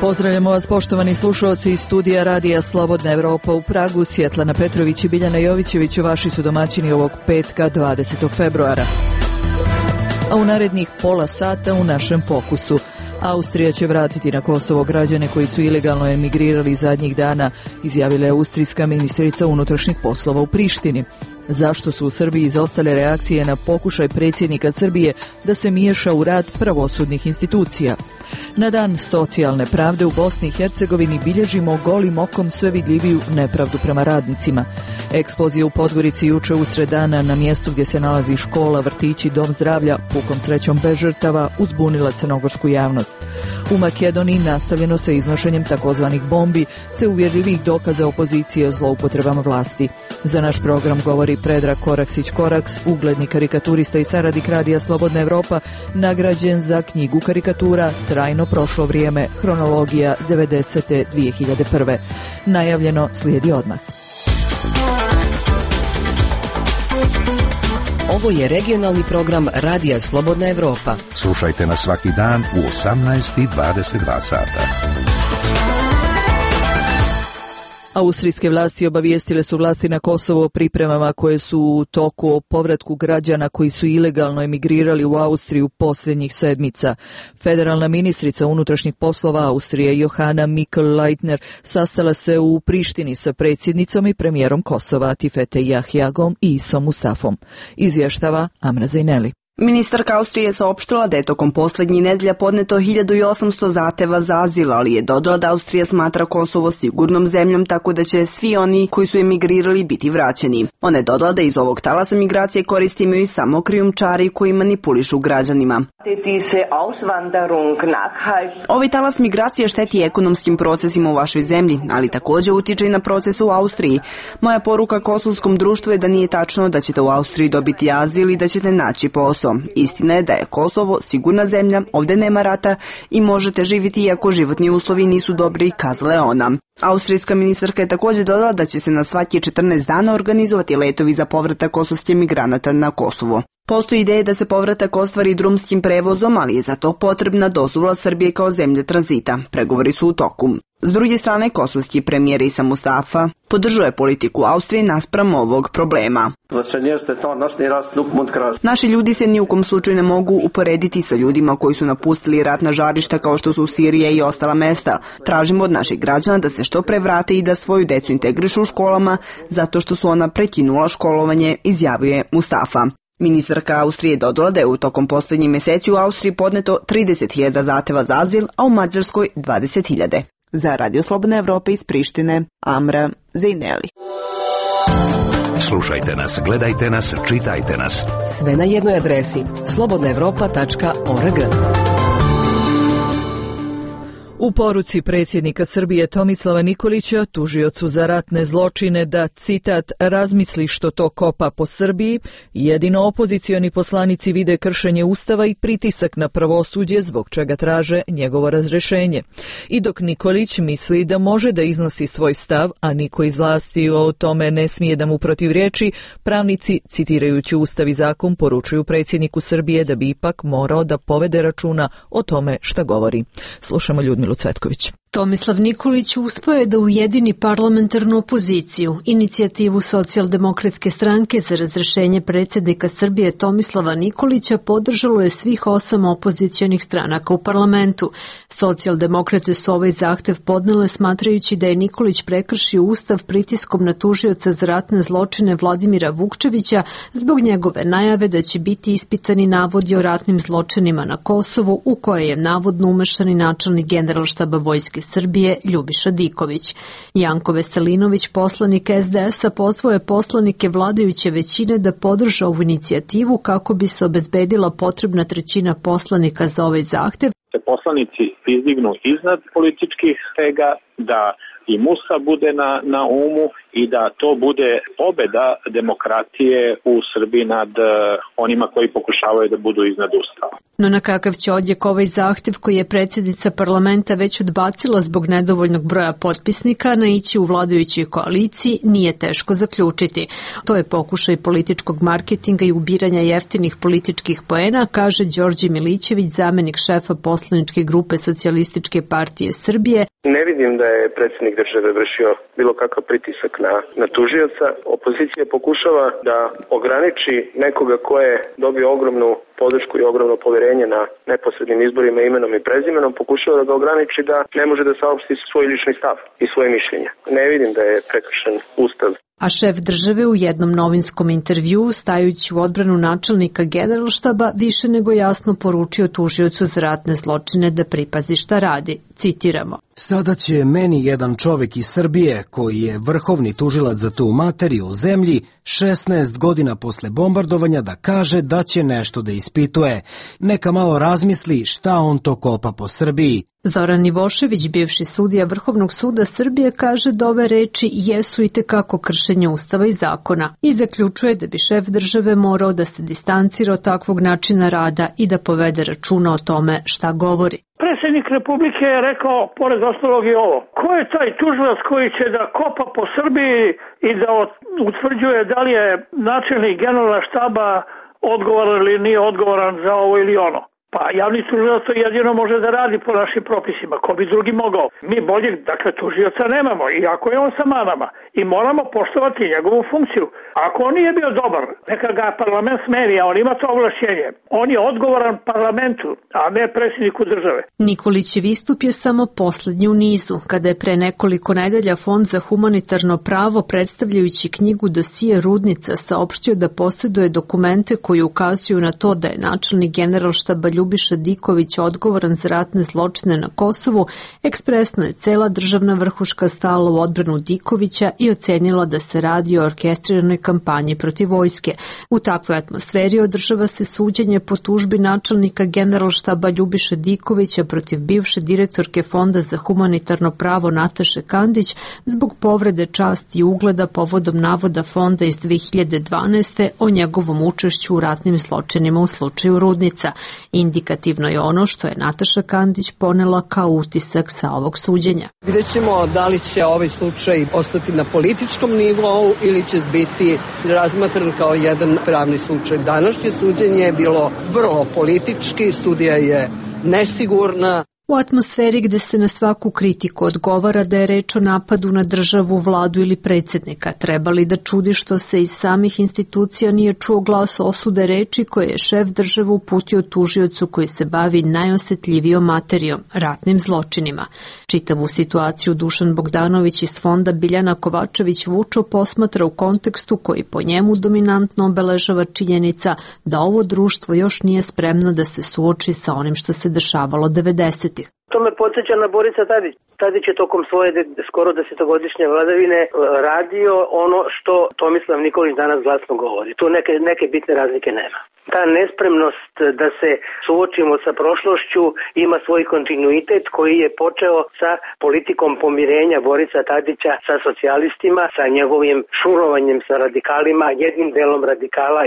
Pozdravljamo vas, poštovani slušalci iz studija Radija Slobodna Evropa u Pragu. Svjetlana Petrović i Biljana Jovićević vaši su domaćini ovog petka 20. februara. A u narednih pola sata u našem fokusu. Austrija će vratiti na Kosovo građane koji su ilegalno emigrirali zadnjih dana, izjavila je austrijska ministrica unutrašnjih poslova u Prištini. Zašto su u Srbiji izostale reakcije na pokušaj predsjednika Srbije da se miješa u rad pravosudnih institucija? Na dan socijalne pravde u Bosni i Hercegovini bilježimo golim okom sve vidljiviju nepravdu prema radnicima. Eksplozija u Podgorici juče usred dana na mjestu gdje se nalazi škola, vrtići, dom zdravlja, pukom srećom bez žrtava, uzbunila crnogorsku javnost. U Makedoniji nastavljeno sa iznošenjem takozvanih bombi, se uvjerljivih dokaza opozicije o zloupotrebama vlasti. Za naš program govori Predrag Koraksić-Koraks, ugledni karikaturista i saradnik Radija Slobodna Evropa, nagrađen za knjigu karikatura Trajno prošlo vrijeme, hronologija 90. 2001. Najavljeno slijedi odmah. Ovo je regionalni program Radija Slobodna Evropa. Slušajte nas svaki dan u 18:22 sata. Austrijske vlasti obavijestile su vlasti na Kosovo o pripremama koje su u toku o povratku građana koji su ilegalno emigrirali u Austriju posljednjih sedmica. Federalna ministrica unutrašnjih poslova Austrije Johanna Mikl-Leitner sastala se u Prištini sa predsjednicom i premijerom Kosova Atifete Jahjagom i Isom Mustafom. Izvještava Amra Zejneli. Ministarka Austrije je saopštila da je tokom posljednjih nedelja podneto 1800 zahtjeva za azil, ali je dodala da Austrija smatra Kosovo sigurnom zemljom, tako da će svi oni koji su emigrirali biti vraćeni. Ona je dodala da iz ovog talasa migracije koristi imaju i samo krijumčari koji manipulišu građanima. Ovaj talas migracije šteti ekonomskim procesima u vašoj zemlji, ali također utječe i na proces u Austriji. Moja poruka kosovskom društvu je da nije tačno da ćete u Austriji dobiti azil i da ćete naći posao. Istina je da je Kosovo sigurna zemlja, ovdje nema rata i možete živjeti iako životni uslovi nisu dobri, kazala je ona. Austrijska ministarka je također dodala da će se na svaki 14 dana organizovati letovi za povratak kosovskih migranata na Kosovo. Postoji ideja da se povratak ostvari drumskim prevozom, ali je za to potrebna dozvola Srbije kao zemlje tranzita. Pregovori su u toku. S druge strane, kosovski premijer Isa Mustafa podržuje politiku Austrije naspram ovog problema. Naši ljudi se ni u kom slučaju ne mogu uporediti sa ljudima koji su napustili ratna žarišta kao što su Sirija i ostala mesta. Tražimo od naših građana da se što pre vrate i da svoju decu integrišu u školama zato što su ona prekinula školovanje, izjavio je Mustafa. Ministarka Austrije je dodala da je u tokom posljednjih mjeseci u Austriji podneto 30.000 zahtjeva za azil, a u Mađarskoj 20.000. Za Radio Slobodna Evropa iz Prištine, Amra Zejneli. Slušajte nas, gledajte nas, čitajte nas. Sve na jednoj adresi slobodnaevropa.org. U poruci predsjednika Srbije Tomislava Nikolića, tužiocu za ratne zločine, da, citat, razmisli što to kopa po Srbiji, jedino opozicioni poslanici vide kršenje Ustava i pritisak na pravosuđe zbog čega traže njegovo razrješenje. I dok Nikolić misli da može da iznosi svoj stav, a niko iz vlasti o tome ne smije da mu protivriječi, pravnici, citirajući Ustav i zakon, poručuju predsjedniku Srbije da bi ipak morao da povede računa o tome šta govori. Slušamo Ljudmilu Cvetković. Tomislav Nikolić uspio je da ujedini parlamentarnu opoziciju, inicijativu Socijaldemokratske stranke za razrješenje predsjednika Srbije Tomislava Nikolića podržalo je svih 8 opozicionih stranaka u parlamentu. Socijaldemokrate su ovaj zahtev podnele smatrajući da je Nikolić prekršio Ustav pritiskom na tužioca za ratne zločine Vladimira Vukčevića zbog njegove najave da će biti ispitani navodi o ratnim zločinima na Kosovu u koje je navodno umešan i načelnik Generalštaba Vojske Srbije Ljubiša Diković. Janko Veselinović, poslanik SDS-a, pozvao je poslanike vladajuće većine da podrže ovu inicijativu kako bi se obezbedila potrebna trećina poslanika za ovaj zahtev. Da poslanici izdignu iznad političkih stega, da i Musa bude na umu i da to bude pobeda demokratije u Srbiji nad onima koji pokušavaju da budu iznad Ustava. No na kakav će odjek ovaj zahtev koji je predsjednica parlamenta već odbacila zbog nedovoljnog broja potpisnika naići u vladajućoj koaliciji nije teško zaključiti. To je pokušaj političkog marketinga i ubiranja jeftinih političkih poena, kaže Đorđe Milićević, zamenik šefa poslaničke grupe Socijalističke partije Srbije. Ne vidim da je predsjednik države vršio bilo kakav pritisak na tužioca. Opozicija pokušava da ograniči nekoga ko je dobio ogromnu podršku i ogromno poverenje na neposrednim izborima imenom i prezimenom, pokušava da ga ograniči da ne može da saopšti svoj lični stav i svoje mišljenja. Ne vidim da je prekršen Ustav. A šef države u jednom novinskom intervjuu, stajući u odbranu načelnika Generalštaba, više nego jasno poručio tužiocu za ratne zločine da pripazi šta radi. Citiramo. Sada će meni jedan čovek iz Srbije, koji je vrhovni tužilac za tu materiju u zemlji, 16 godina posle bombardovanja da kaže da će nešto da ispituje. Neka malo razmisli šta on to kopa po Srbiji. Zoran Nivošević, bivši sudija Vrhovnog suda Srbije, kaže da ove reči jesu i tekako kršenje Ustava i zakona i zaključuje da bi šef države morao da se distancira od takvog načina rada i da povede računa o tome šta govori. Predsjednik Republike je rekao, pored ostalog i ovo, ko je taj tužilac koji će da kopa po Srbiji i da utvrđuje da li je načelnik generalna štaba odgovoran ili nije odgovoran za ovo ili ono. Pa javni tužilac to jedino može da radi po našim propisima, ko bi drugi mogao. Mi boljeg, dakle, tužioca nemamo, iako je on sa manama, i moramo poštovati njegovu funkciju. Ako on nije bio dobar, neka ga parlament smeni, a on ima to ovlašćenje. On je odgovoran parlamentu, a ne predsjedniku države. Nikolićev istup je samo poslednji u nizu, kada je pre nekoliko nedelja Fond za humanitarno pravo, predstavljajući knjigu Dosije Rudnica, saopštio da posjeduje dokumente koji ukazuju na to da je načelnik Generalštaba Ljubiša Diković odgovoran za ratne zločine na Kosovu, ekspresno je cela državna vrhuška stala u odbranu Dikovića i ocenila da se radi o orkestriranoj kampanji protiv vojske. U takvoj atmosferi održava se suđenje po tužbi načelnika Generalštaba Ljubiša Dikovića protiv bivše direktorke Fonda za humanitarno pravo Nataše Kandić zbog povrede časti i ugleda povodom navoda Fonda iz 2012. o njegovom učešću u ratnim zločinima u slučaju Rudnica. Indikativno je ono što je Nataša Kandić ponela kao utisak sa ovog suđenja. Vidjet ćemo da li će ovaj slučaj ostati na političkom nivou ili će biti razmatran kao jedan pravni slučaj. Današnje suđenje je bilo vrlo politički, sudija je nesigurna. U atmosferi gde se na svaku kritiku odgovara da je reč o napadu na državu, vladu ili predsjednika, treba li da čudi što se iz samih institucija nije čuo glas osude reči koje je šef države uputio tužiocu koji se bavi najosetljivijom materijom, ratnim zločinima. Čitavu situaciju Dušan Bogdanović iz Fonda Biljana Kovačević Vučo posmatra u kontekstu koji po njemu dominantno obeležava činjenica da ovo društvo još nije spremno da se suoči sa onim što se dešavalo 90. To me podsjeća na Borisa Tadića. Tadić je tokom svoje skoro 10-godišnje vladavine radio ono što Tomislav Nikolić danas glasno govori. Tu neke bitne razlike nema. Ta nespremnost da se suočimo sa prošlošću ima svoj kontinuitet koji je počeo sa politikom pomirenja Borisa Tadića sa socijalistima, sa njegovim šurovanjem sa radikalima, jednim delom radikala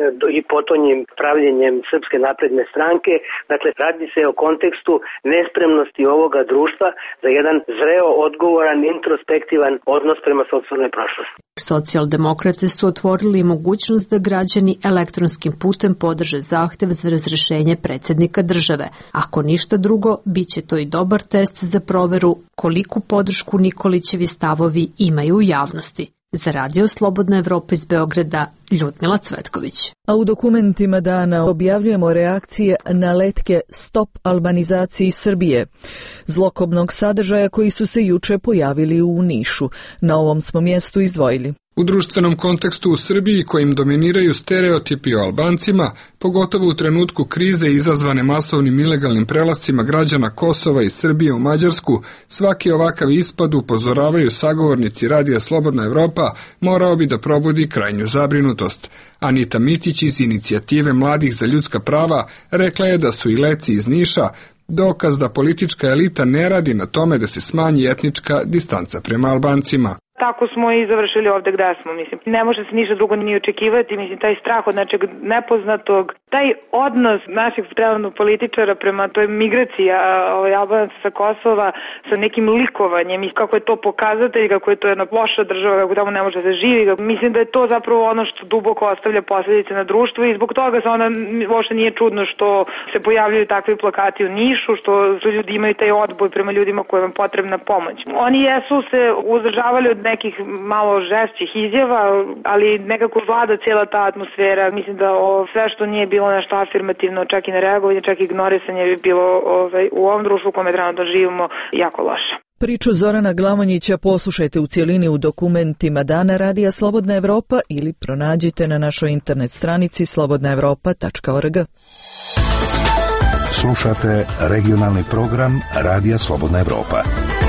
i potonjim pravljenjem Srpske napredne stranke. Dakle, radi se o kontekstu nespremnosti ovoga društva za jedan zreo, odgovoran, introspektivan odnos prema sopstvenoj prošlosti. Socijaldemokrate su otvorili mogućnost da građani elektronskim putem podrže zahtev za razrešenje predsjednika države. Ako ništa drugo, bit će to i dobar test za proveru koliku podršku Nikolićevi stavovi imaju u javnosti. Za Radio Slobodna Evropa iz Beograda, Ljudmila Cvetković. A u dokumentima dana objavljujemo reakcije na letke Stop albanizaciji Srbije, zlokobnog sadržaja koji su se juče pojavili u Nišu. Na ovom smo mjestu izdvojili. U društvenom kontekstu u Srbiji kojim dominiraju stereotipi o Albancima, pogotovo u trenutku krize izazvane masovnim ilegalnim prelascima građana Kosova i Srbije u Mađarsku, svaki ovakav ispad, upozoravaju sagovornici Radija Slobodna Evropa, morao bi da probudi krajnju zabrinutost. Anita Mitić iz Inicijative mladih za ljudska prava rekla je da su i leci iz Niša dokaz da politička elita ne radi na tome da se smanji etnička distanca prema Albancima. Tako smo i završili ovde gde smo, mislim. Ne može se ništa drugo ni očekivati, mislim, taj strah od nečeg nepoznatog, taj odnos naših trenutno političara prema toj migraciji Albanaca sa Kosova sa nekim likovanjem i kako je to pokazatelj, kako je to jedna loša država, kako tamo ne može da se živi. Mislim da je to zapravo ono što duboko ostavlja posledice na društvu i zbog toga se onda uopšte nije čudno što se pojavljaju takvi plakati u Nišu, što ljudi imaju taj odboj prema ljudima kojima je potrebna pomoć. Oni jesu se uzdržavali od nekih malo žešćih izjava, ali nekako vlada cijela ta atmosfera. Mislim da sve što nije bilo nešto afirmativno, čak i nereagovanje, čak i ignorisanje bi bilo u ovom društvu u kome trenutno živimo jako loše. Priču Zorana Glamonjića poslušajte u cijelini u dokumentima Dana Radija Slobodna Evropa ili pronađite na našoj internet stranici slobodnaevropa.org. Slušate regionalni program Radija Slobodna Evropa.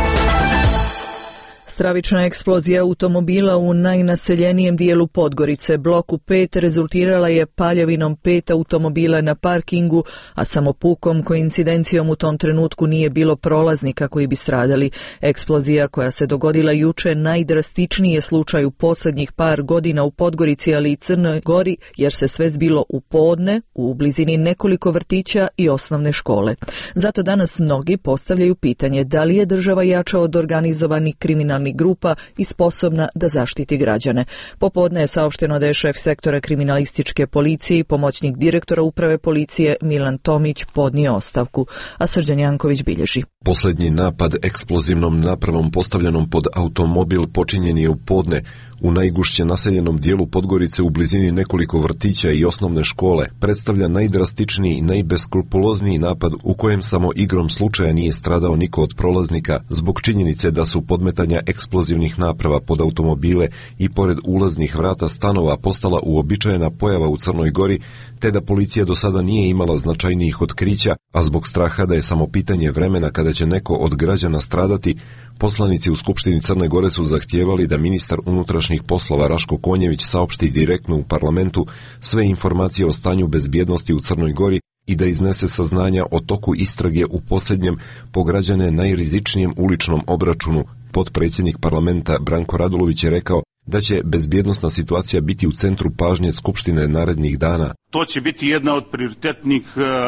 Stravična eksplozija automobila u najnaseljenijem dijelu Podgorice, bloku 5, rezultirala je paljavinom 5 automobila na parkingu, a samopukom koincidencijom u tom trenutku nije bilo prolaznika koji bi stradali. Eksplozija koja se dogodila juče najdrastičniji je slučaj u posljednjih par godina u Podgorici, ali i Crnoj Gori, jer se sve zbilo u podne, u blizini nekoliko vrtića i osnovne škole. Zato danas mnogi postavljaju pitanje da li je država jača od organizovanih kriminalnih grupa i sposobna da zaštiti građane. Popodne je saopšteno da je šef sektora kriminalističke policije i pomoćnik direktora uprave policije Milan Tomić podnio ostavku, a Srđan Janković bilježi. Posljednji napad eksplozivnom napravom postavljenom pod automobil počinjen je u podne u najgušće naseljenom dijelu Podgorice u blizini nekoliko vrtića i osnovne škole. Predstavlja najdrastičniji i najbeskrupulozniji napad u kojem samo igrom slučaja nije stradao niko od prolaznika zbog činjenice da su podmetanja eksplozivnih naprava pod automobile i pored ulaznih vrata stanova postala uobičajena pojava u Crnoj Gori, te da policija do sada nije imala značajnijih otkrića, a zbog straha da je samo pitanje vremena kada će neko od građana stradati, poslanici u Skupštini Crne Gore su zahtijevali da ministar unutrašnjih poslova Raško Konjević saopšti direktno u parlamentu sve informacije o stanju bezbjednosti u Crnoj Gori i da iznese saznanja o toku istrage u posljednjem po građane najrizičnijem uličnom obračunu. Potpredsjednik parlamenta Branko Radulović je rekao da će bezbjednosna situacija biti u centru pažnje Skupštine narednih dana. To će biti jedna od prioritetnih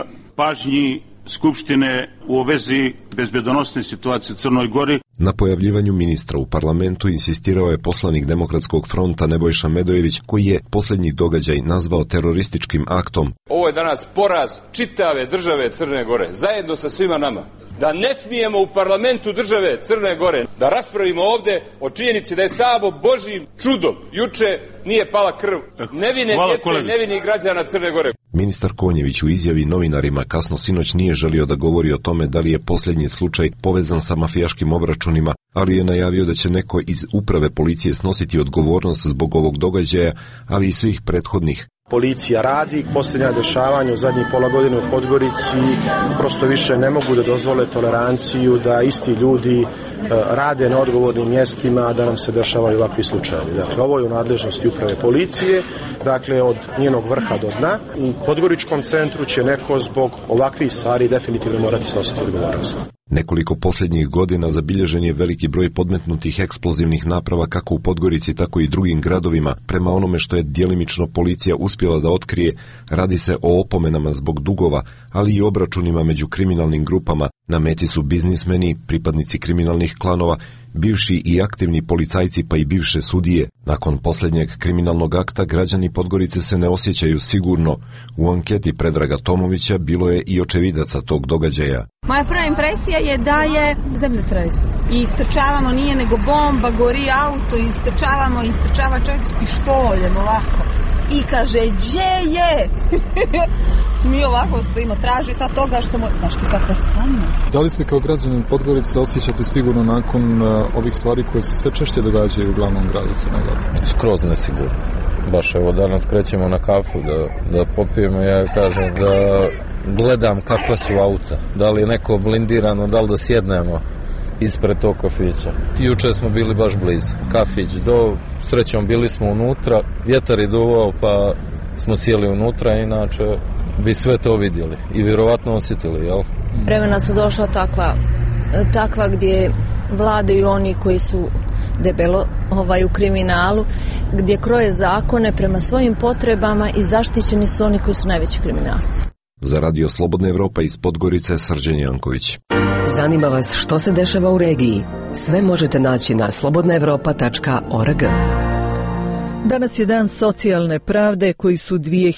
pažnji Skupštine u vezi bezbjednosne situacije u Crnoj Gori. Na pojavljivanju ministra u parlamentu insistirao je poslanik Demokratskog fronta Nebojša Medojević, koji je posljednji događaj nazvao terorističkim aktom. Ovo je danas poraz čitave države Crne Gore, zajedno sa svima nama. Da ne smijemo u parlamentu države Crne Gore da raspravimo ovde o činjenici da je samo Božjim čudom juče nije pala krv nevine djece, nevinih građana Crne Gore. Ministar Konjević u izjavi novinarima kasno sinoć nije želio da govori o tome da li je posljednji slučaj povezan sa mafijaškim obračunima, ali je najavio da će neko iz uprave policije snositi odgovornost zbog ovog događaja, ali i svih prethodnih. Policija radi, posljednja dešavanja u zadnjih pola godine u Podgorici prosto više ne mogu da dozvole toleranciju da isti ljudi rade na odgovornim mjestima, da nam se dešavaju ovakvi slučajevi. Dakle, ovo je u nadležnosti uprave policije, dakle od njenog vrha do dna. U Podgoričkom centru će neko zbog ovakvih stvari definitivno morati snositi odgovornost. Nekoliko posljednjih godina zabilježen je veliki broj podmetnutih eksplozivnih naprava kako u Podgorici, tako i drugim gradovima. Prema onome što je djelimično policija uspjela da otkrije, radi se o opomenama zbog dugova, ali i obračunima među kriminalnim grupama. Na meti su biznismeni, pripadnici kriminalnih klanova, bivši i aktivni policajci pa i bivše sudije. Nakon posljednjeg kriminalnog akta građani Podgorice se ne osjećaju sigurno. U anketi Predraga Tomovića bilo je i očevidaca tog događaja. Moja prva impresija je da je zemljotres. I istrčavamo, nije nego bomba, gori auto, istrčava čovjek s pištoljem ovako. I kaže, gdje je? Mi ovako stojimo, traži sad toga što mu... Znaš ti kakva scena? Da li se kao građanin Podgorice osjećate sigurno nakon ovih stvari koje se sve češće događaju u glavnom gradu Crne Gore? Skroz nesigurno. Baš evo danas krećemo na kafu da popijemo, ja kažem da gledam kakva su auta. Da li je neko blindirano, da li da sjednemo ispred tog kafića. Juče smo bili baš blizu. Kafić srećom bili smo unutra, vjetar je duvao pa smo sjeli unutra, inače bi sve to vidjeli i vjerovatno osjetili, jel? Vremena su došla takva gdje vladaju oni koji su debelo u kriminalu, gdje kroje zakone prema svojim potrebama i zaštićeni su oni koji su najveći kriminalci. Za Radio Slobodna Evropa iz Podgorice, Srđan Janković. Zanima vas što se dešava u regiji? Sve možete naći na slobodnaevropa.org. Danas je dan socijalne pravde koji su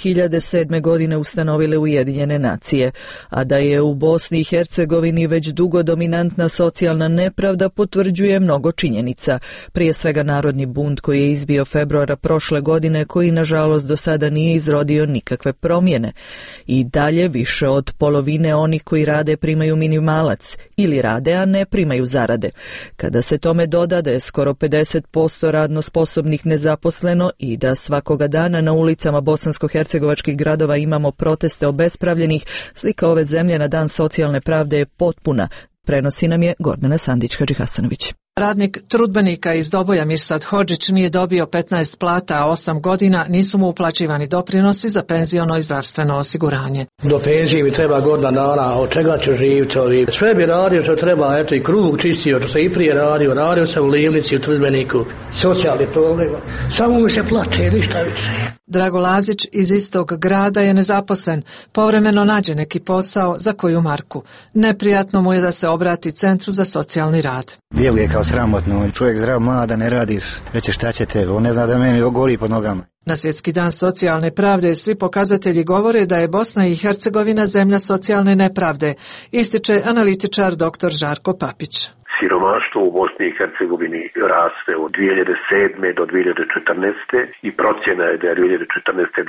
2007. godine ustanovile Ujedinjene nacije, a da je u Bosni i Hercegovini već dugo dominantna socijalna nepravda potvrđuje mnogo činjenica. Prije svega narodni bunt koji je izbio februara prošle godine, koji nažalost do sada nije izrodio nikakve promjene. I dalje više od polovine onih koji rade primaju minimalac ili rade, a ne primaju zarade. Kada se tome doda da je skoro 50% radno sposobnih nezaposlenih i da svakoga dana na ulicama bosansko-hercegovačkih gradova imamo proteste obespravljenih, slika ove zemlje na dan socijalne pravde je potpuna. Prenosi nam je Gordana Sandić-Hadžihasanović. Radnik trudbenika iz Doboja Mirsad Hodžić nije dobio 15 plata, a 8 godina nisu mu uplaćivani doprinosi za penziono i zdravstveno osiguranje. Do penzije mi treba godina dana, od čega ću živjeti ovi. Sve bi radio što treba, eto i kruh čistio, što se i prije radio sam u Livnici, u trudbeniku, socijalni problem, samo mi se plaće, ništa više. Drago Lazić iz istog grada je nezaposlen, povremeno nađe neki posao za koju marku. Neprijatno mu je da se obrati Centru za socijalni rad. Djeluje kao sramotno, čovjek zdrav mlada, ne radiš, reće šta će tebe, on ne zna da meni gori pod nogama. Na Svjetski dan socijalne pravde svi pokazatelji govore da je Bosna i Hercegovina zemlja socijalne nepravde, ističe analitičar dr. Žarko Papić. Siromaštvo u Bosni i Hercegovini raste od 2007. do 2014. i procjena je da je 2014.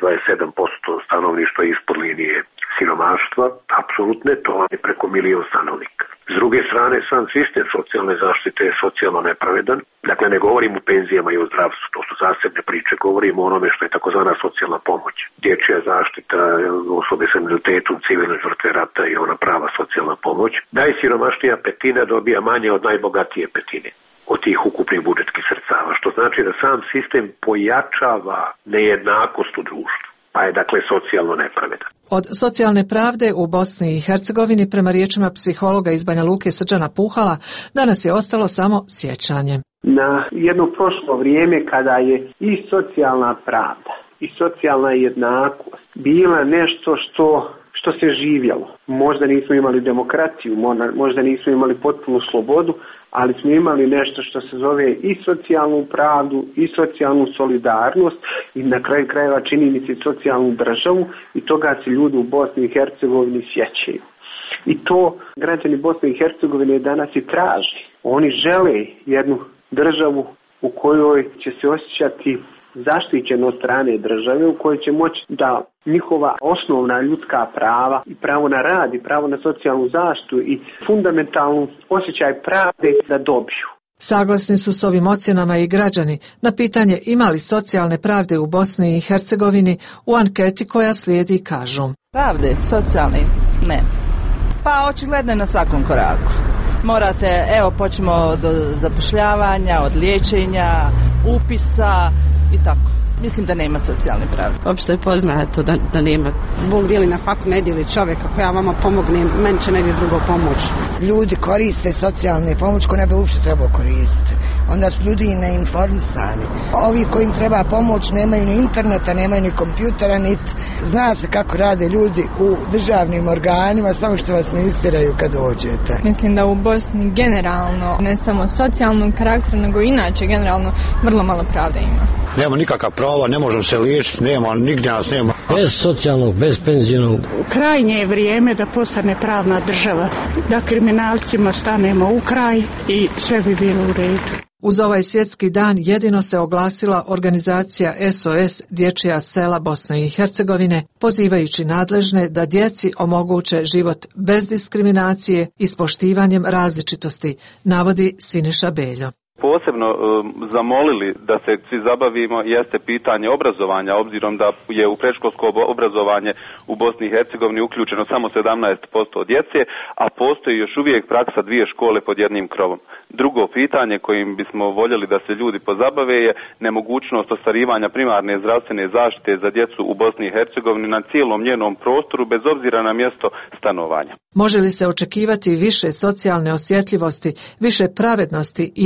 27% stanovništva ispod linije siromaštva, apsolutne, to je preko 1 milion stanovnika. S druge strane, sam sistem socijalne zaštite je socijalno nepravedan. Dakle, ne govorim o penzijama i o zdravstvu, to su zasebne priče, govorim o onome što je takozvana socijalna pomoć. Dječja zaštita, osobe sa invaliditetom, civilne žrtve rata i ona prava socijalna pomoć. Najsiromašnija petina dobija manje od najbogatije petine od tih ukupnih budžetskih sredstava, što znači da sam sistem pojačava nejednakost u društvu, pa je dakle socijalno nepravedan. Od socijalne pravde u Bosni i Hercegovini, prema riječima psihologa iz Banja Luke Srđana Puhala, danas je ostalo samo sjećanje. Na jedno prošlo vrijeme kada je i socijalna pravda i socijalna jednakost bila nešto što se živjelo. Možda nismo imali demokraciju, možda nismo imali potpunu slobodu, ali smo imali nešto što se zove i socijalnu pravdu i socijalnu solidarnost i na kraju krajeva čini mi se socijalnu državu i toga se ljudi u Bosni i Hercegovini sjećaju. I to građani Bosne i Hercegovine danas i traže. Oni žele jednu državu u kojoj će se osjećati zaštićeno od strane države, u kojoj će moći da njihova osnovna ljudska prava i pravo na rad i pravo na socijalnu zaštitu i fundamentalnu osjećaj pravde da dobiju. Saglasni su s ovim ocjenama i građani na pitanje ima li socijalne pravde u Bosni i Hercegovini u anketi koja slijedi kažu. Pravde socijalne ne. Pa očigledno je na svakom koraku. Morate, počnemo od zapošljavanja, od liječenja, upisa i tako. Mislim da nema socijalne pravde. Opšte je poznato da nema. Bog dijeli na faku, ne dijeli čovjek. Ako ja vama pomognem, meni će negdje drugo pomoć. Ljudi koriste socijalne pomoć koje ne bi uopšte trebao koristiti. Onda su ljudi neinformisani. Ovi kojim treba pomoć nemaju ni interneta, nemaju ni kompjutera, niti zna se kako rade ljudi u državnim organima, samo što vas ne istiraju kad dođete. Mislim da u Bosni generalno, ne samo socijalnog karaktera, nego inače generalno vrlo malo pravde ima. Nema nikakav prava, ne možemo se liječiti, nema, nigdje nas nema. Bez socijalnog, bez penzionog. Krajnje je vrijeme da postane pravna država, da kriminalcima stanemo u kraj i sve bi bilo u redu. Uz ovaj svjetski dan jedino se oglasila organizacija SOS Dječja sela Bosne i Hercegovine, pozivajući nadležne da djeci omoguće život bez diskriminacije i s poštivanjem različitosti, navodi Siniša Beljo. Posebno zamolili da se svi zabavimo jeste pitanje obrazovanja, obzirom da je u predškolsko obrazovanje u Bosni i Hercegovini uključeno samo 17% djece, a postoji još uvijek praksa 2 škole pod jednim krovom. Drugo pitanje kojim bismo voljeli da se ljudi pozabave je nemogućnost ostvarivanja primarne zdravstvene zaštite za djecu u Bosni i Hercegovini na cijelom njenom prostoru bez obzira na mjesto stanovanja. Može li se očekivati više socijalne osjetljivosti, više pravednosti i jednakosti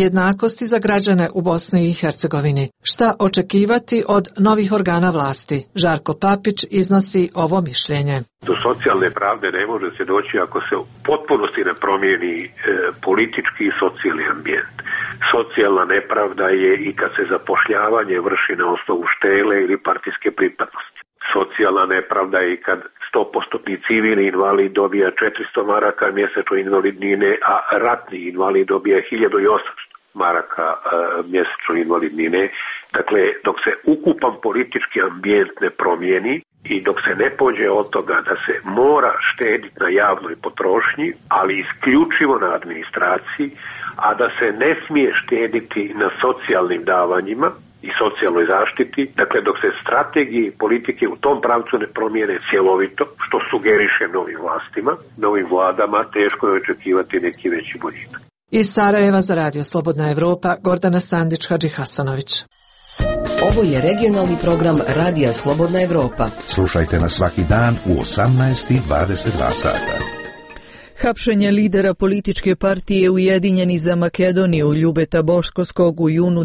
novosti za građane u Bosni i Hercegovini. Šta očekivati od novih organa vlasti? Žarko Papić iznosi ovo mišljenje. Do socijalne pravde ne može se doći ako se u potpunosti ne promijeni politički i socijalni ambijent. Socijalna nepravda je i kad se zapošljavanje vrši na osnovu štele ili partijske pripadnosti. Socijalna nepravda je i kad 100% civilni invalid dobija 400 maraka mjesečno invalidnine, a ratni invalid dobija 1800 maraka mjesečno invalidnine. Dakle, dok se ukupan politički ambijent ne promijeni i dok se ne pođe od toga da se mora štediti na javnoj potrošnji, ali isključivo na administraciji, a da se ne smije štediti na socijalnim davanjima i socijalnoj zaštiti, dakle dok se strategije i politike u tom pravcu ne promijene cjelovito, što sugeriše novim vlastima, novim vladama, teško je očekivati neki veći boljitak. Iz Sarajeva za Radio Slobodna Evropa, Gordana Sandić, Hadži Hasanović. Ovo je regionalni program Radija Slobodna Evropa. Slušajte nas svaki dan u 18:22 sata. Hapšenje lidera političke partije Ujedinjeni za Makedoniju Ljubeta Boškovskog u junu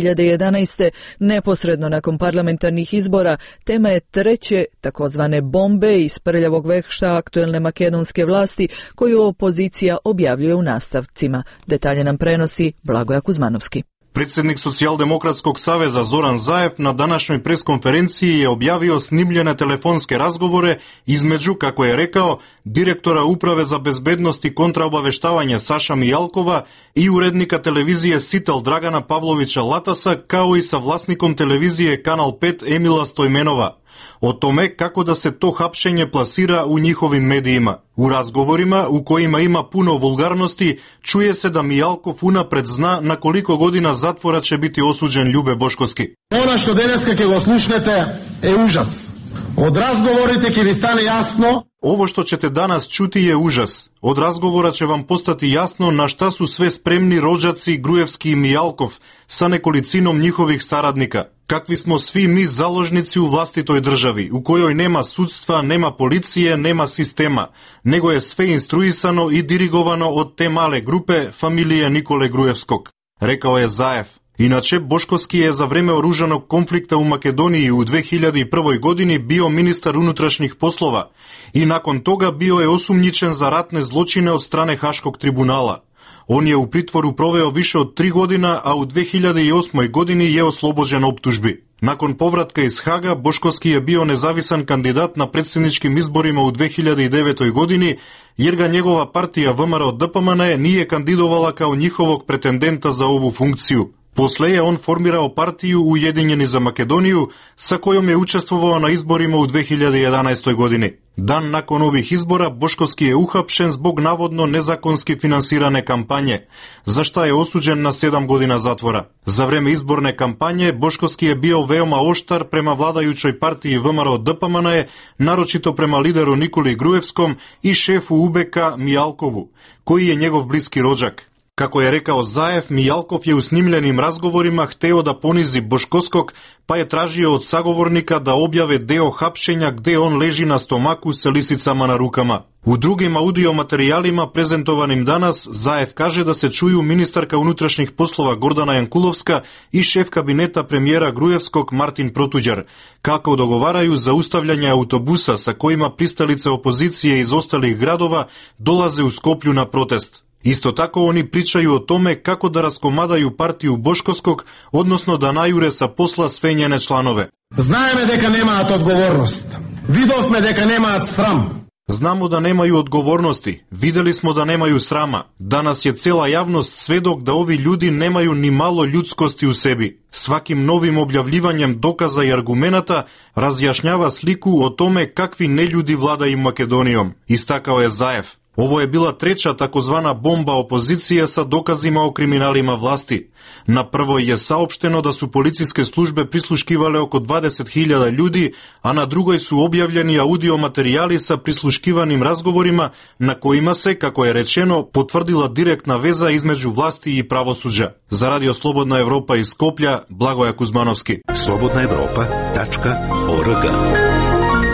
2011. neposredno nakon parlamentarnih izbora tema je treće takozvane bombe iz prljavog vekšta aktuelne makedonske vlasti koju opozicija objavljuje u nastavcima. Detalje nam prenosi Blagoja Kuzmanovski. Predsjednik Socijaldemokratskog saveza Zoran Zaev na današnjoj preskonferenciji je objavio snimljene telefonske razgovore između, kako je rekao, direktora Uprave za bezbednost i kontraobaveštavanje Saša Mijalkova i urednika televizije Sitel Dragana Pavlovića Latasa, kao i sa vlasnikom televizije Kanal 5 Emila Stojmenova. O tome kako da se to hapšenje plasira u njihovim medijima. U razgovorima, u kojima ima puno vulgarnosti, čuje se da Mijalkov unapred zna na koliko godina zatvora će biti osuđen Ljube Boškovski. Ono što deneska ke go slušnete je užas. Od razgovorite ke vi stane jasno. Ovo što ćete danas čuti je užas. Od razgovora će vam postati jasno na šta su sve spremni rođaci Grujevski i Mijalkov sa nekolicinom njihovih saradnika. Kakvi smo svi mi založnici u vlastitoj državi, u kojoj nema sudstva, nema policije, nema sistema, nego je sve instruisano i dirigovano od te male grupe familije Nikole Grujevskog, rekao je Zaev. Inače, Boškovski je za vreme oružanog konflikta u Makedoniji u 2001. godini bio ministar unutrašnjih poslova i nakon toga bio je osumnjičen za ratne zločine od strane Haškog tribunala. On je u pritvoru proveo više od 3 godina, a u 2008. godini je oslobođen optužbi. Nakon povratka iz Haga, Boškovski je bio nezavisan kandidat na predsjedničkim izborima u 2009. godini, jer ga njegova partija VMRO DPMNE nije kandidovala kao njihovog pretendenta za ovu funkciju. Posle je on formirao partiju Ujedinjeni za Makedoniju, sa kojom je učestvovao na izborima u 2011. godini. Dan nakon ovih izbora Boškovski je uhapšen zbog navodno nezakonski finansirane kampanje, za šta je osuđen na 7 godina zatvora. Za vreme izborne kampanje Boškovski je bio veoma oštar prema vladajućoj partiji VMRO DPMNE, naročito prema lideru Nikoli Grujevskom i šefu UBK Mijalkovu, koji je njegov bliski rođak. Kako je rekao Zaev, Mijalkov je u snimljenim razgovorima hteo da ponizi Boškovskog, pa je tražio od sagovornika da objave deo hapšenja gde on leži na stomaku sa lisicama na rukama. U drugim audio materijalima prezentovanim danas, Zaev kaže da se čuju ministarka unutrašnjih poslova Gordana Jankulovska i šef kabineta premijera Grujevskog Martin Protuđar, kako dogovaraju zaustavljanje autobusa sa kojima pristalice opozicije iz ostalih gradova dolaze u Skoplju na protest. Isto tako oni pričaju o tome kako da raskomadaju partiju Boškovskog, odnosno da najure sa posla sve njene članove. Znajeme deka nemaat odgovornost. Vidovme deka nemaat sram. Znamo da nemaju odgovornosti, videli smo da nemaju srama. Danas je cela javnost svedok da ovi ljudi nemaju ni malo ljudskosti u sebi. Svakim novim objavljivanjem dokaza i argumenata razjašnjava sliku o tome kakvi neljudi vladaju Makedonijom, istakao je Zaev. Ovo je bila treća takozvana bomba opozicije sa dokazima o kriminalima vlasti. Na prvoj je saopšteno da su policijske službe prisluškivale oko 20.000 ljudi, a na drugoj su objavljeni audio materijali sa prisluškivanim razgovorima na kojima se, kako je rečeno, potvrdila direktna veza između vlasti i pravosuđa. Za Radio Slobodna Evropa iz Skoplja, Blagoja Kuzmanovski. slobodnaevropa.org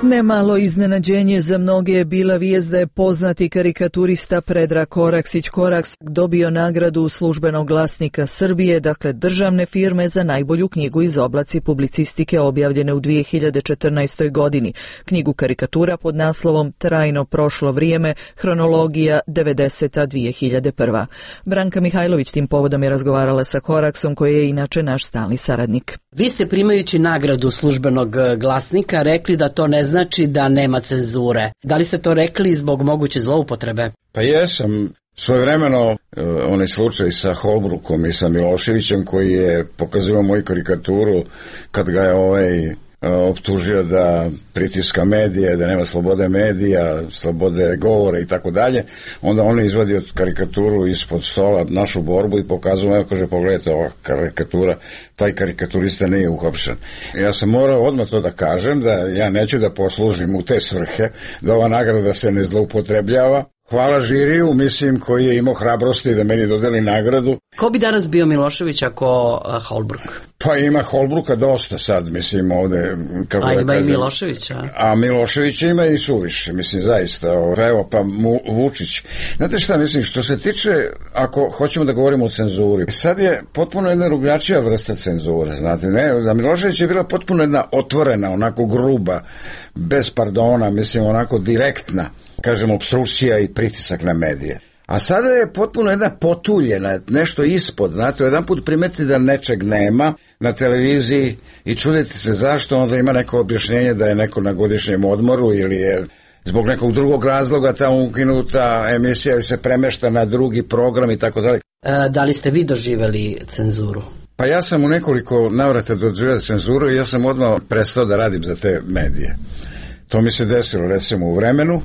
Nemalo iznenađenje za mnoge je bila vijest da je poznati karikaturista Predrag Koraksić dobio nagradu službenog glasnika Srbije, dakle državne firme, za najbolju knjigu iz oblasti publicistike objavljene u 2014. godini. Knjigu karikatura pod naslovom Trajno prošlo vrijeme, hronologija 90-2001. Branka Mihajlović tim povodom je razgovarala sa Koraksom, koji je inače naš stalni saradnik. Vi ste, primajući nagradu službenog glasnika, rekli da to ne znači da nema cenzure. Da li ste to rekli zbog moguće zloupotrebe? Pa jesam. Svojevremeno onaj slučaj sa Holbrookom i sa Miloševićem, koji je pokazivao moju karikaturu kad ga je optužio da pritiska medije, da nema slobode medija, slobode govora i tako dalje, onda on je izvadio karikaturu ispod stola, našu borbu, i pokazao, evo, kaže, pogledajte, ova karikatura, taj karikaturista nije uhapšen. Ja sam morao odmah to da kažem, da ja neću da poslužim u te svrhe, da ova nagrada se ne zloupotrebljava. Hvala žiriju, mislim, koji je imao hrabrosti da meni dodeli nagradu. Ko bi danas bio Milošević ako Holbrook? Pa ima Holbrooka dosta sad, mislim, ovde. Kako a da ima kažem, i Miloševića. A Miloševića ima i suviše, mislim, zaista. Evo, pa Vučić. Znate šta, mislim, što se tiče, ako hoćemo da govorimo o cenzuri, sad je potpuno jedna drugačija vrsta cenzure, znate, ne? Za Miloševića je bila potpuno jedna otvorena, onako gruba, bez pardona, mislim, onako direktna, kažem, opstrukcija i pritisak na medije. A sada je potpuno jedna potuljena, nešto ispod, znate, jedan put primeti da nečeg nema na televiziji i čudite se zašto, onda ima neko objašnjenje da je neko na godišnjem odmoru ili je zbog nekog drugog razloga tamo ukinuta emisija ili se premešta na drugi program i tako dalje. Da li ste vi doživjeli cenzuru? Pa ja sam u nekoliko navrata doživio cenzuru i ja sam odmah prestao da radim za te medije. To mi se desilo recimo u Vremenu,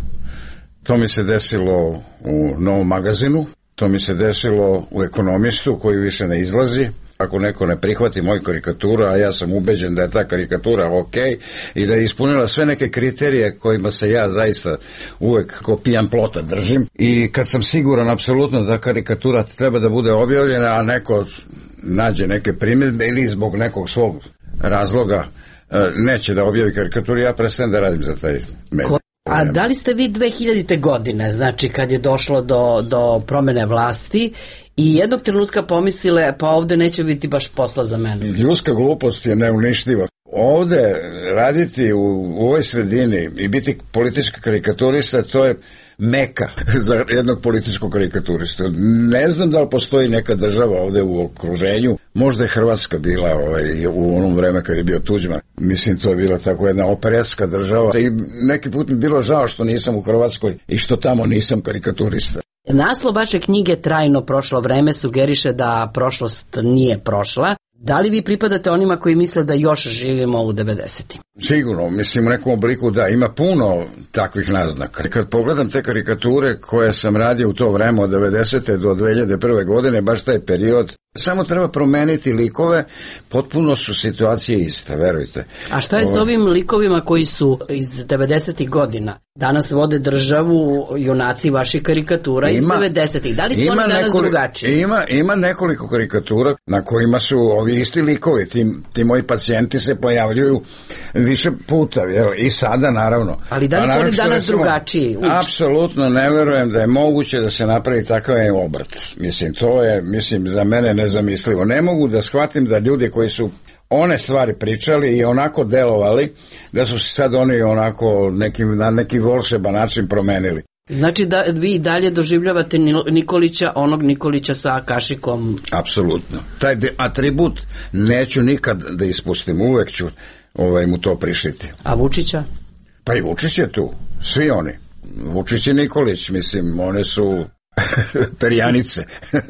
to mi se desilo u Novom magazinu, to mi se desilo u Ekonomistu, koji više ne izlazi. Ako neko ne prihvati moju karikaturu, a ja sam ubeđen da je ta karikatura ok i da je ispunila sve neke kriterije kojima se ja zaista uvek ko pijan plota držim, i kad sam siguran apsolutno da karikatura treba da bude objavljena, a neko nađe neke primjedbe ili zbog nekog svog razloga neće da objavi karikaturu, ja prestajem da radim za taj medij. A da li ste vi 2000. godine, znači kad je došlo do promene vlasti, i jednog trenutka pomislile, pa ovde neće biti baš posla za mene? Ljudska glupost je neuništiva. Ovde raditi u ovoj sredini i biti politički karikaturista, to je meka za jednog političkog karikaturista. Ne znam da li postoji neka država ovde u okruženju, možda je Hrvatska bila u onom vreme kad je bio Tuđman. Mislim, to je bila tako jedna operetska država i neki put mi bilo žao što nisam u Hrvatskoj i što tamo nisam karikaturista. Naslov vaše knjige Trajno prošlo vreme sugeriše da prošlost nije prošla. Da li vi pripadate onima koji misle da još živimo u 90-im? Sigurno, mislim u nekom obliku da, ima puno takvih naznaka. Kad pogledam te karikature koje sam radio u to vreme od 90. do 2001. godine, baš taj period, samo treba promeniti likove, potpuno su situacije iste, verujte. A šta je s ovim likovima koji su iz 90. godina? Danas vode državu junaci vaših karikatura iz 90. Da li su oni danas drugačiji? Ima nekoliko karikatura na kojima su ovi isti likovi. Ti moji pacijenti se pojavljuju više puta, i sada naravno. Ali da li su oni danas drugačiji? Apsolutno ne verujem da je moguće da se napravi takav obrt. Mislim, to je, za mene nezamislivo. Ne mogu da shvatim da ljudi koji one stvari pričali i onako delovali, da su se sad oni onako na neki volšeban način promenili. Znači da vi dalje doživljavate Nikolića, onog Nikolića sa kašikom? Apsolutno. Taj atribut neću nikad da ispustim, uvek ću mu to prišiti. A Vučića? Pa i Vučić je tu, svi oni. Vučić i Nikolić, mislim, one su perjanice.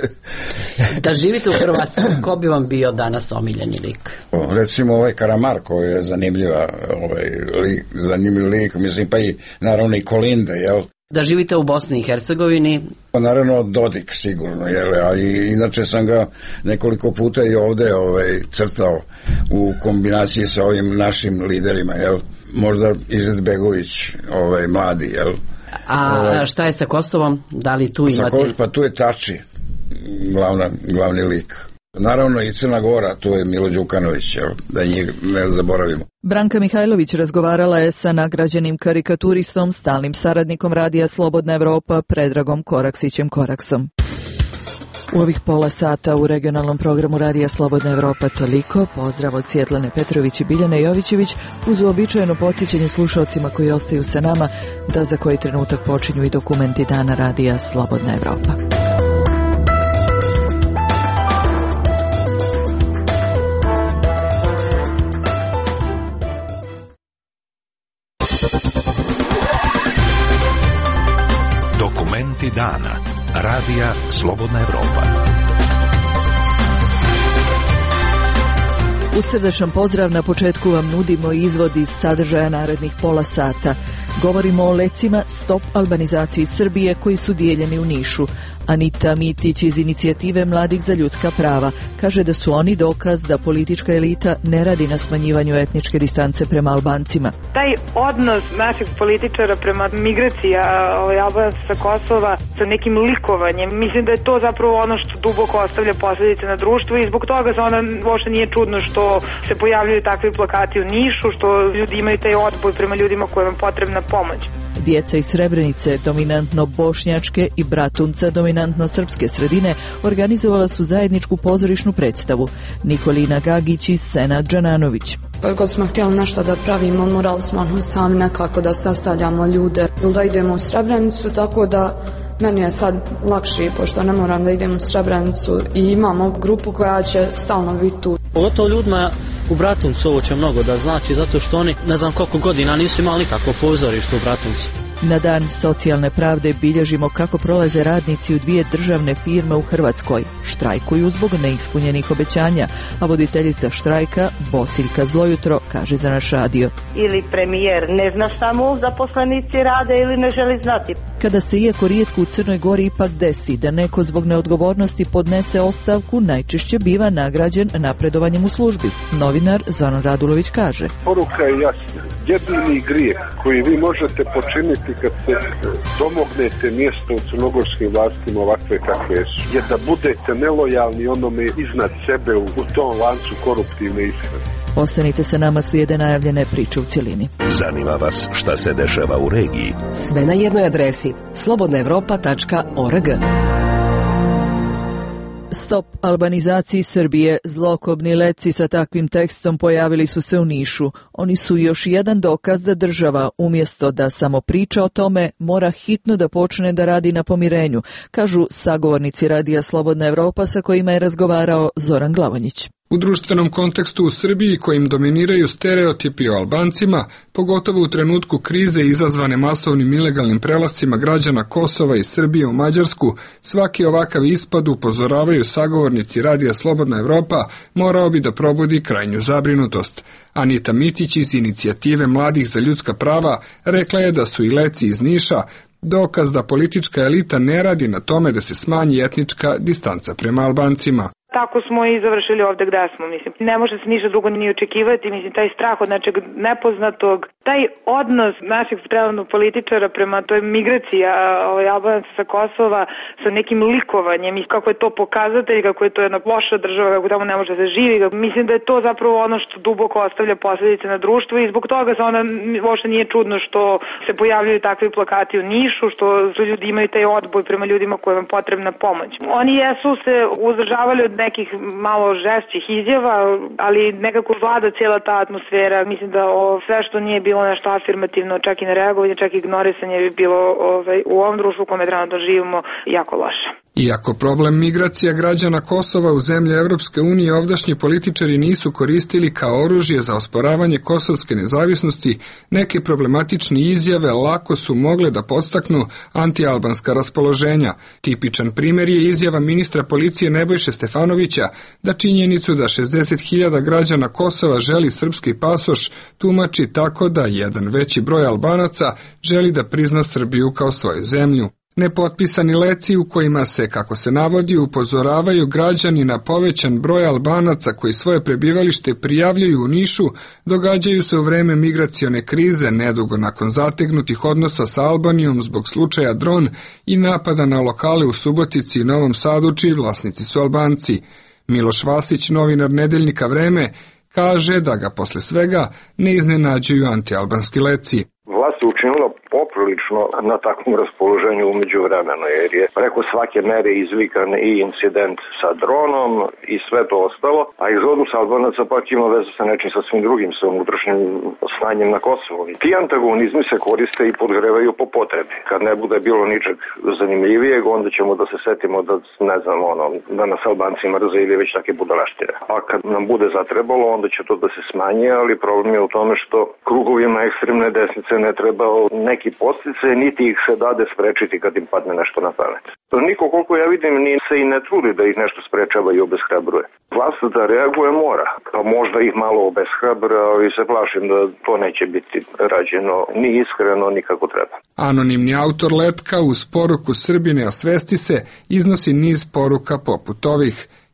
Recimo Karamarko je zanimljiv lik, mislim, pa i naravno i Kolinda, jel? Da živite u Bosni i Hercegovini? Pa naravno Dodik sigurno, jel? A inače sam ga nekoliko puta i ovde crtao u kombinaciji sa ovim našim liderima, jel? Možda Izetbegović, mladi, jel? A šta je sa Kosovom? Da li tu imate? Pa tu je Tači, glavni lik. Naravno i Crna Gora, tu je Milo Đukanović, da njih ne zaboravimo. Branka Mihajlović razgovarala je sa nagrađenim karikaturistom, stalnim saradnikom Radija Slobodna Evropa, Predragom Koraksićem Koraksom. U ovih pola sata u regionalnom programu Radija Slobodna Evropa toliko. Pozdrav od Svjetlane Petrović i Biljane Jovićević, uz uobičajeno podsjećanje slušalcima koji ostaju sa nama da za koji trenutak počinju i dokumenti dana Radija Slobodna Evropa. Dokumenti dana Radija Slobodna Evropa. Uz srdečan pozdrav na početku vam nudimo izvod iz sadržaja narednih pola sata. Govorimo o lecima Stop albanizaciji Srbije koji su dijeljeni u Nišu. Anita Mitić iz inicijative Mladih za ljudska prava kaže da su oni dokaz da politička elita ne radi na smanjivanju etničke distance prema Albancima. Taj odnos naših političara prema migraciji Albanaca sa Kosova sa nekim likovanjem, mislim da je to zapravo ono što duboko ostavlja posljedice na društvo i zbog toga se ona uopšte nije čudno što se pojavljaju takvi plakati u Nišu, što ljudi imaju taj odboj prema ljudima kojima je potrebna pomoć. Djeca iz Srebrenice, dominantno bošnjačke, i Bratunca, dominantno srpske sredine, organizovala su zajedničku pozorišnu predstavu. Nikolina Gagić i Senad Džananović. Kad smo htjeli nešto da pravimo, morali smo sami nekako da sastavljamo ljude ili da idemo u Srebrenicu, tako da meni je sad lakše, pošto ne moram da idem u Srebrenicu i imamo grupu koja će stalno biti tu. Pogotovo ljudima u Bratuncu ovo će mnogo da znači, zato što oni ne znam koliko godina nisu imali nikakvo pozorište u Bratuncu. Na dan socijalne pravde bilježimo kako prolaze radnici u 2 državne firme u Hrvatskoj. Štrajkuju zbog neispunjenih obećanja, a voditeljica štrajka Bosiljka Zlojutro kaže za naš radio. Ili premijer ne zna šta mu zaposlenici rade ili ne želi znati. Kada se iako rijetko u Crnoj Gori ipak desi da neko zbog neodgovornosti podnese ostavku, najčešće biva nagrađen napredovanjem u službi. Novinar Zoran Radulović kaže. Poruka je jasna. Jedini grijeh koji vi možete počiniti kad se domognete mjesta u crnogorskim vlastima ovakve kakve su, je da budete nelojalni onome iznad sebe u tom lancu koruptivne ishrane. Ostanite sa nama, slijede najavljene priče u cjelini. Zanima vas šta se dešava u regiji? Sve na jednoj adresi slobodnaevropa.org. Stop albanizaciji Srbije. Zlokobni leci sa takvim tekstom pojavili su se u Nišu. Oni su još jedan dokaz da država, umjesto da samo priča o tome, mora hitno da počne da radi na pomirenju, kažu sagovornici Radija Slobodna Evropa sa kojima je razgovarao Zoran Glavonjić. U društvenom kontekstu u Srbiji kojim dominiraju stereotipi o Albancima, pogotovo u trenutku krize izazvane masovnim ilegalnim prelascima građana Kosova i Srbije u Mađarsku, svaki ovakav ispad, upozoravaju sagovornici Radija Slobodna Evropa, morao bi da probudi krajnju zabrinutost. Anita Mitić iz inicijative Mladih za ljudska prava rekla je da su i leci iz Niša dokaz da politička elita ne radi na tome da se smanji etnička distanca prema Albancima. Tako smo i završili ovde gde smo, mislim. Ne može se ništa drugo ni očekivati, mislim, taj strah od nečeg nepoznatog, taj odnos naših trenutnog političara prema toj migraciji Albanaca sa Kosova sa nekim likovanjem i kako je to pokazatelj, kako je to jedna loša država, kako tamo ne može da se živi. Mislim da je to zapravo ono što duboko ostavlja posljedice na društvo i zbog toga se ona uopšte nije čudno što se pojavljaju takvi plakati u Nišu, što ljudi imaju taj odboj prema ljudima kojima je potrebna pomoć. Oni jesu se uzdržavali od nekih malo žešćih izjava, ali nekako vlada cijela ta atmosfera. Mislim da sve što nije bilo nešto afirmativno, čak i nereagovanje, čak i ignorisanje bi bilo u ovom društvu u kome trenutno živimo jako loše. Iako problem migracija građana Kosova u zemlje Evropske unije ovdašnji političari nisu koristili kao oružje za osporavanje kosovske nezavisnosti, neke problematične izjave lako su mogle da podstaknu antialbanska raspoloženja. Tipičan primjer je izjava ministra policije Nebojše Stefanovića da činjenicu da 60.000 građana Kosova želi srpski pasoš tumači tako da jedan veći broj Albanaca želi da prizna Srbiju kao svoju zemlju. Nepotpisani leci u kojima se, kako se navodi, upozoravaju građani na povećan broj Albanaca koji svoje prebivalište prijavljuju u Nišu, događaju se u vreme migracione krize, nedugo nakon zategnutih odnosa sa Albanijom zbog slučaja Dron i napada na lokale u Subotici i Novom Sadu, čiji vlasnici su Albanci. Miloš Vasić, novinar nedeljnika Vreme, kaže da ga posle svega ne iznenađuju antialbanski leci. Vlast je učinila poprilično na takvom raspoloženju umeđu vremena, jer je preko svake mere izvikan i incident sa dronom i sve to ostalo, a egzodus Albanaca pak ima veze sa nečim sasvim drugim, sa unutrašnjim stanjem na Kosovu. Ti antagonizmi se koriste i podgrevaju po potrebi. Kad ne bude bilo ničeg zanimljivijeg, onda ćemo da se setimo da, ne znam, da nas Albanci mrze ili već take budalaštine. A kad nam bude zatrebalo, onda će to da se smanji, ali problem je u tome što krugovima ekstremne desnice ne treba neki postice, niti ih se dade sprečiti kad im padne nešto na pamet. Niko, koliko ja vidim, ni se i ne trudi da ih nešto sprečava i obeshrabruje. Vlast da reaguje mora, pa možda ih malo obeshrabre, ali se plašim da to neće biti rađeno ni iskreno, ni kako treba. Anonimni autor letka uz poruku Srbine osvesti se iznosi niz poruka poput ovih.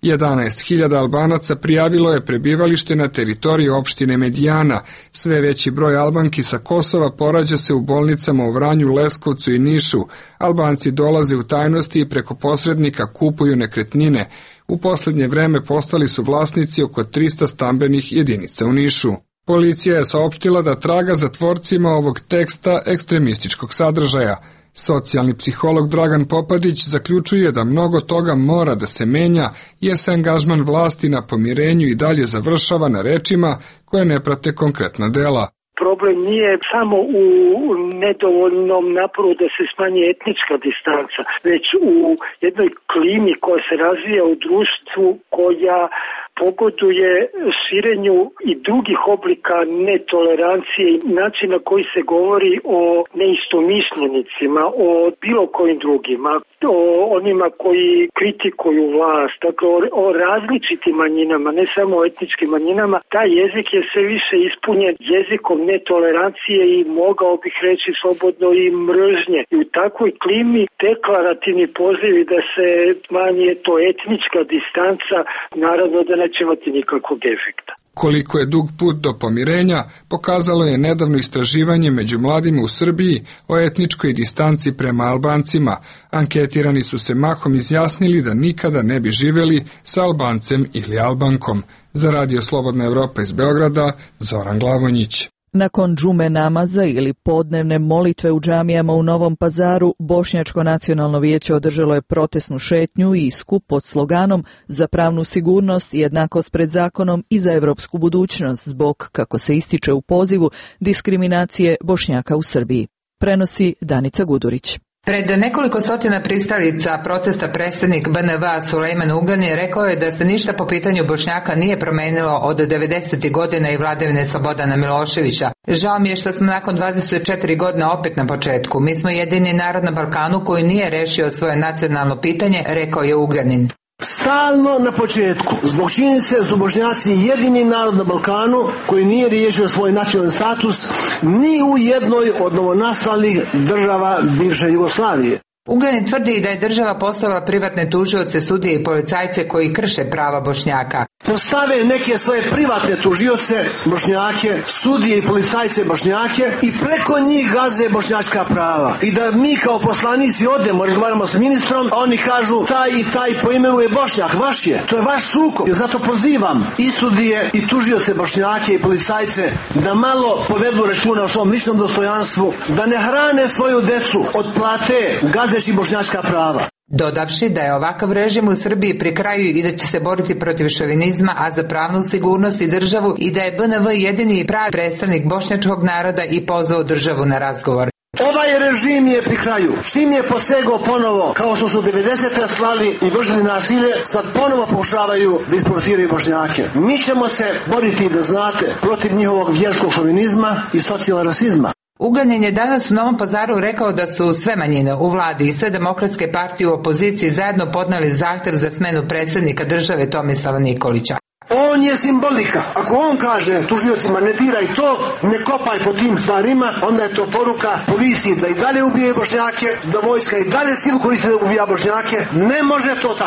11.000 Albanaca prijavilo je prebivalište na teritoriji opštine Medijana. Sve veći broj Albanki sa Kosova porađa se u bolnicama u Vranju, Leskovcu i Nišu. Albanci dolaze u tajnosti i preko posrednika kupuju nekretnine. U poslednje vreme postali su vlasnici oko 300 stambenih jedinica u Nišu. Policija je saopštila da traga za tvorcima ovog teksta ekstremističkog sadržaja. Socijalni psiholog Dragan Popadić zaključuje da mnogo toga mora da se menja jer se angažman vlasti na pomirenju i dalje završava na rečima koje ne prate konkretna dela. Problem nije samo u nedovoljnom naporu da se smanji etnička distanca, već u jednoj klimi koja se razvija u društvu koja pogoduje širenju i drugih oblika netolerancije i način na koji se govori o neistomišljenicima, o bilo kojim drugima, o onima koji kritikuju vlast, dakle o različitim manjinama, ne samo o etničkim manjinama. Taj jezik je sve više ispunjen jezikom netolerancije i mogao bih reći slobodno i mržnje. I u takvoj klimi deklarativni pozivi da se smanji to etnička distanca, naravno da neće imati nikakvog efekta. Koliko je dug put do pomirenja, pokazalo je nedavno istraživanje među mladima u Srbiji o etničkoj distanci prema Albancima. Anketirani su se mahom izjasnili da nikada ne bi živjeli sa Albancem ili Albankom. Za Radio Slobodna Evropa iz Beograda, Zoran Glavonjić. Nakon džume namaza ili podnevne molitve u džamijama u Novom Pazaru, Bošnjačko nacionalno vijeće održalo je protestnu šetnju i skup pod sloganom za pravnu sigurnost i jednakost pred zakonom i za evropsku budućnost zbog, kako se ističe u pozivu, diskriminacije Bošnjaka u Srbiji. Prenosi Danica Gudurić. Pred nekoliko stotina pristalica protesta predsjednik BNV Sulejman Ugljanin rekao je da se ništa po pitanju Bošnjaka nije promenilo od 90. godina i vladavine Slobodana Miloševića. Žao mi je što smo nakon 24 godine opet na početku. Mi smo jedini narod na Balkanu koji nije rešio svoje nacionalno pitanje, rekao je Ugljanin. Stalno na početku, zbog činjenice su Bošnjaci jedini narod na Balkanu koji nije riješio svoj nacionalni status ni u jednoj od novonastalih država bivše Jugoslavije. Ugljanin tvrdi da je država postavila privatne tužioce, sudije i policajce koji krše prava Bošnjaka. Postave neke svoje privatne tužioce, Bošnjake, sudije i policajce Bošnjake i preko njih gaze bošnjačka prava. I da mi kao poslanici odemo, razgovaramo sa ministrom, a oni kažu taj i taj po imenu je Bošnjak, vaš je. To je vaš sukob. Zato pozivam i sudije i tužioce Bošnjake i policajce da malo povedu računa o svom ličnom dostojanstvu, da ne hrane svoju decu od plate gazeći bošnjačka prava. Dodavši da je ovakav režim u Srbiji pri kraju i da će se boriti protiv šovinizma, a za pravnu sigurnost i državu i da je BNV jedini i pravi predstavnik bošnjačkog naroda i pozvao državu na razgovor. Ovaj režim je pri kraju. Čim je posegao ponovo, kao što su 90. slali i vršili nasilje, sad ponovo pokušavaju da isprovociraju Bošnjake. Mi ćemo se boriti, da znate, protiv njihovog vjerskog šovinizma i socijalnog rasizma. Ugljanin je danas u Novom Pazaru rekao da su sve manjine u vladi i sve demokratske partije u opoziciji zajedno podneli zahtev za smenu predsjednika države Tomislava Nikolića. On je simbolika. Ako on kaže tužiocima ne diraj to, ne kopaj po tim stvarima, onda je to poruka policiji da i dalje ubije Bošnjake, da vojska i dalje silu koristi da ubija Bošnjake. Ne može to tako.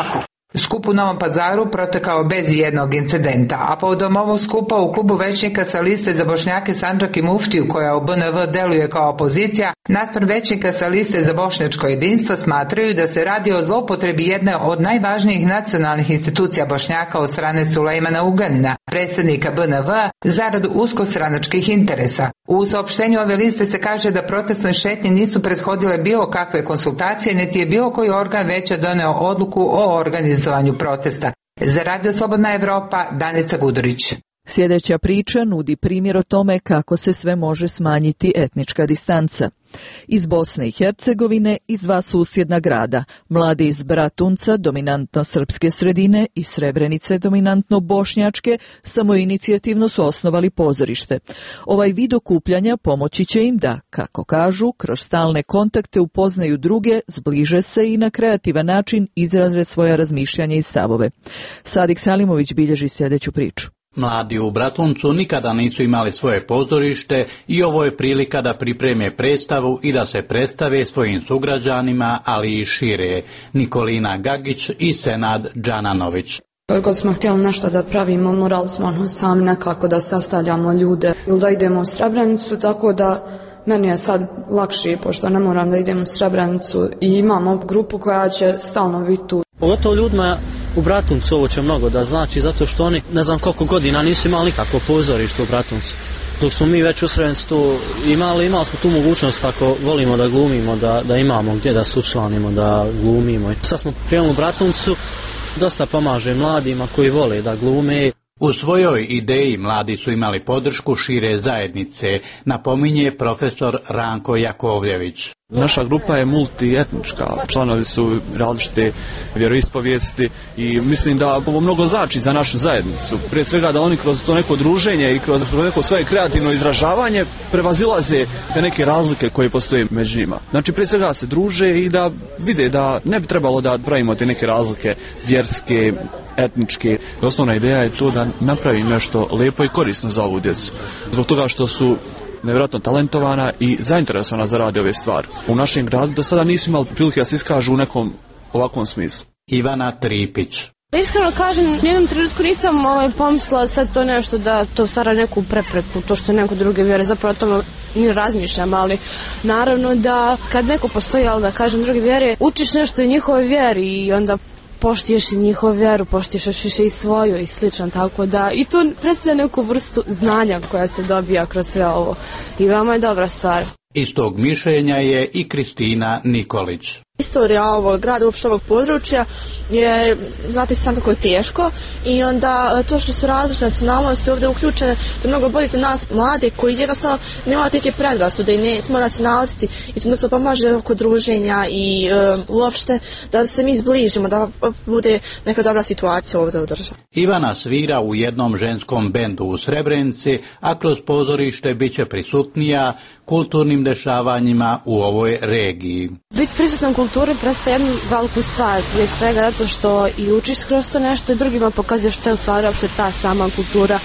Skup u Novom Pazaru protekao bez jednog incidenta, a povodom ovog skupa u klubu većnika sa liste za Bošnjake Sandžak i Muftiju, koja u BNV deluje kao opozicija, naspram većnika sa liste za bošnjačko jedinstvo smatraju da se radi o zloupotrebi jedne od najvažnijih nacionalnih institucija Bošnjaka od strane Sulejmana Ugljanina, predsjednika BNV, zarad uskostranačkih interesa. U saopštenju ove liste se kaže da protestne šetnje nisu prethodile bilo kakve konsultacije, niti je bilo koji organ veća doneo odluku o organizovanju protesta. Za Radio Slobodna Evropa, Danica Gudurić. Sljedeća priča nudi primjer o tome kako se sve može smanjiti etnička distanca. Iz Bosne i Hercegovine, iz dva susjedna grada, mladi iz Bratunca, dominantno srpske sredine, i Srebrenice, dominantno bošnjačke, samoinicijativno su osnovali pozorište. Ovaj vid okupljanja pomoći će im da, kako kažu, kroz stalne kontakte upoznaju druge, zbliže se i na kreativan način izraze svoja razmišljanja i stavove. Sadik Salimović bilježi sljedeću priču. Mladi u Bratuncu nikada nisu imali svoje pozorište i ovo je prilika da pripreme predstavu i da se predstave svojim sugrađanima, ali i šire. Nikolina Gagić i Senad Džananović. Kad smo htjeli nešto da pravimo, morali smo sami nekako da sastavljamo ljude ili da idemo u Srebrenicu, tako da meni je sad lakše, pošto ne moram da idem u Srebrenicu i imamo grupu koja će stalno biti tu. Pogotovo ljudima u Bratuncu ovo će mnogo da znači, zato što oni ne znam koliko godina nisu imali nikakvo pozorište u Bratuncu. Dok smo mi već u Srebrenicu to imali smo tu mogućnost, ako volimo da glumimo, da imamo gdje da se učlanimo, da glumimo. Sad smo krenuli u Bratuncu, dosta pomaže mladima koji vole da glume. U svojoj ideji mladi su imali podršku šire zajednice, napominje profesor Ranko Jakovljević. Naša grupa je multietnička, članovi su različite vjeroispovijesti i mislim da ovo mnogo znači za našu zajednicu. Prije svega da oni kroz to neko druženje i kroz neko svoje kreativno izražavanje prevazilaze te neke razlike koje postoje među njima. Znači prije svega se druže i da vide da ne bi trebalo da pravimo te neke razlike vjerske, etničke. Osnovna ideja je to da napravi nešto lijepo i korisno za ovu djecu. Zbog toga što su nevjerojatno talentovana i zainteresovana za rade ove stvari. U našem gradu do sada nisu imali prilike da se iskažu u nekom ovakvom smislu. Ivana Tripić. Iskreno kažem, u jednom trenutku nisam pomislila sad to nešto da to stvara neku prepreku, to što neko druge vjere, zapravo o tome ne razmišljam, ali naravno da kad neko postoji, ali da kažem druge vjere, učiš nešto o njihove vjeri i onda poštiješ i njihovu vjeru, poštiješ još više i svoju i slično, tako da i to predstavlja neku vrstu znanja koja se dobija kroz sve ovo i veoma je dobra stvar. Istog mišljenja je i Kristina Nikolić. Istorija ovog grada, uopšte ovog područja je, znate sam kako je teško i onda to što su različite nacionalnosti ovdje uključene, to je mnogo bolje za nas mlade koji jednostavno nemaju teke predrasude i ne smo nacionalisti i to se pomaže oko druženja i uopšte da se mi zbližimo, da bude neka dobra situacija ovdje u državi. Ivana svira u jednom ženskom bendu u Srebrenici, a kroz pozorište bit će prisutnija kulturnim dešavanjima u ovoj regiji. Biti prisutan kulturi predstavlja jednu veliku stvar, prije svega zato što i učiš kroz to nešto i drugima pokazuješ što je u stvari uopšte ta sama kultura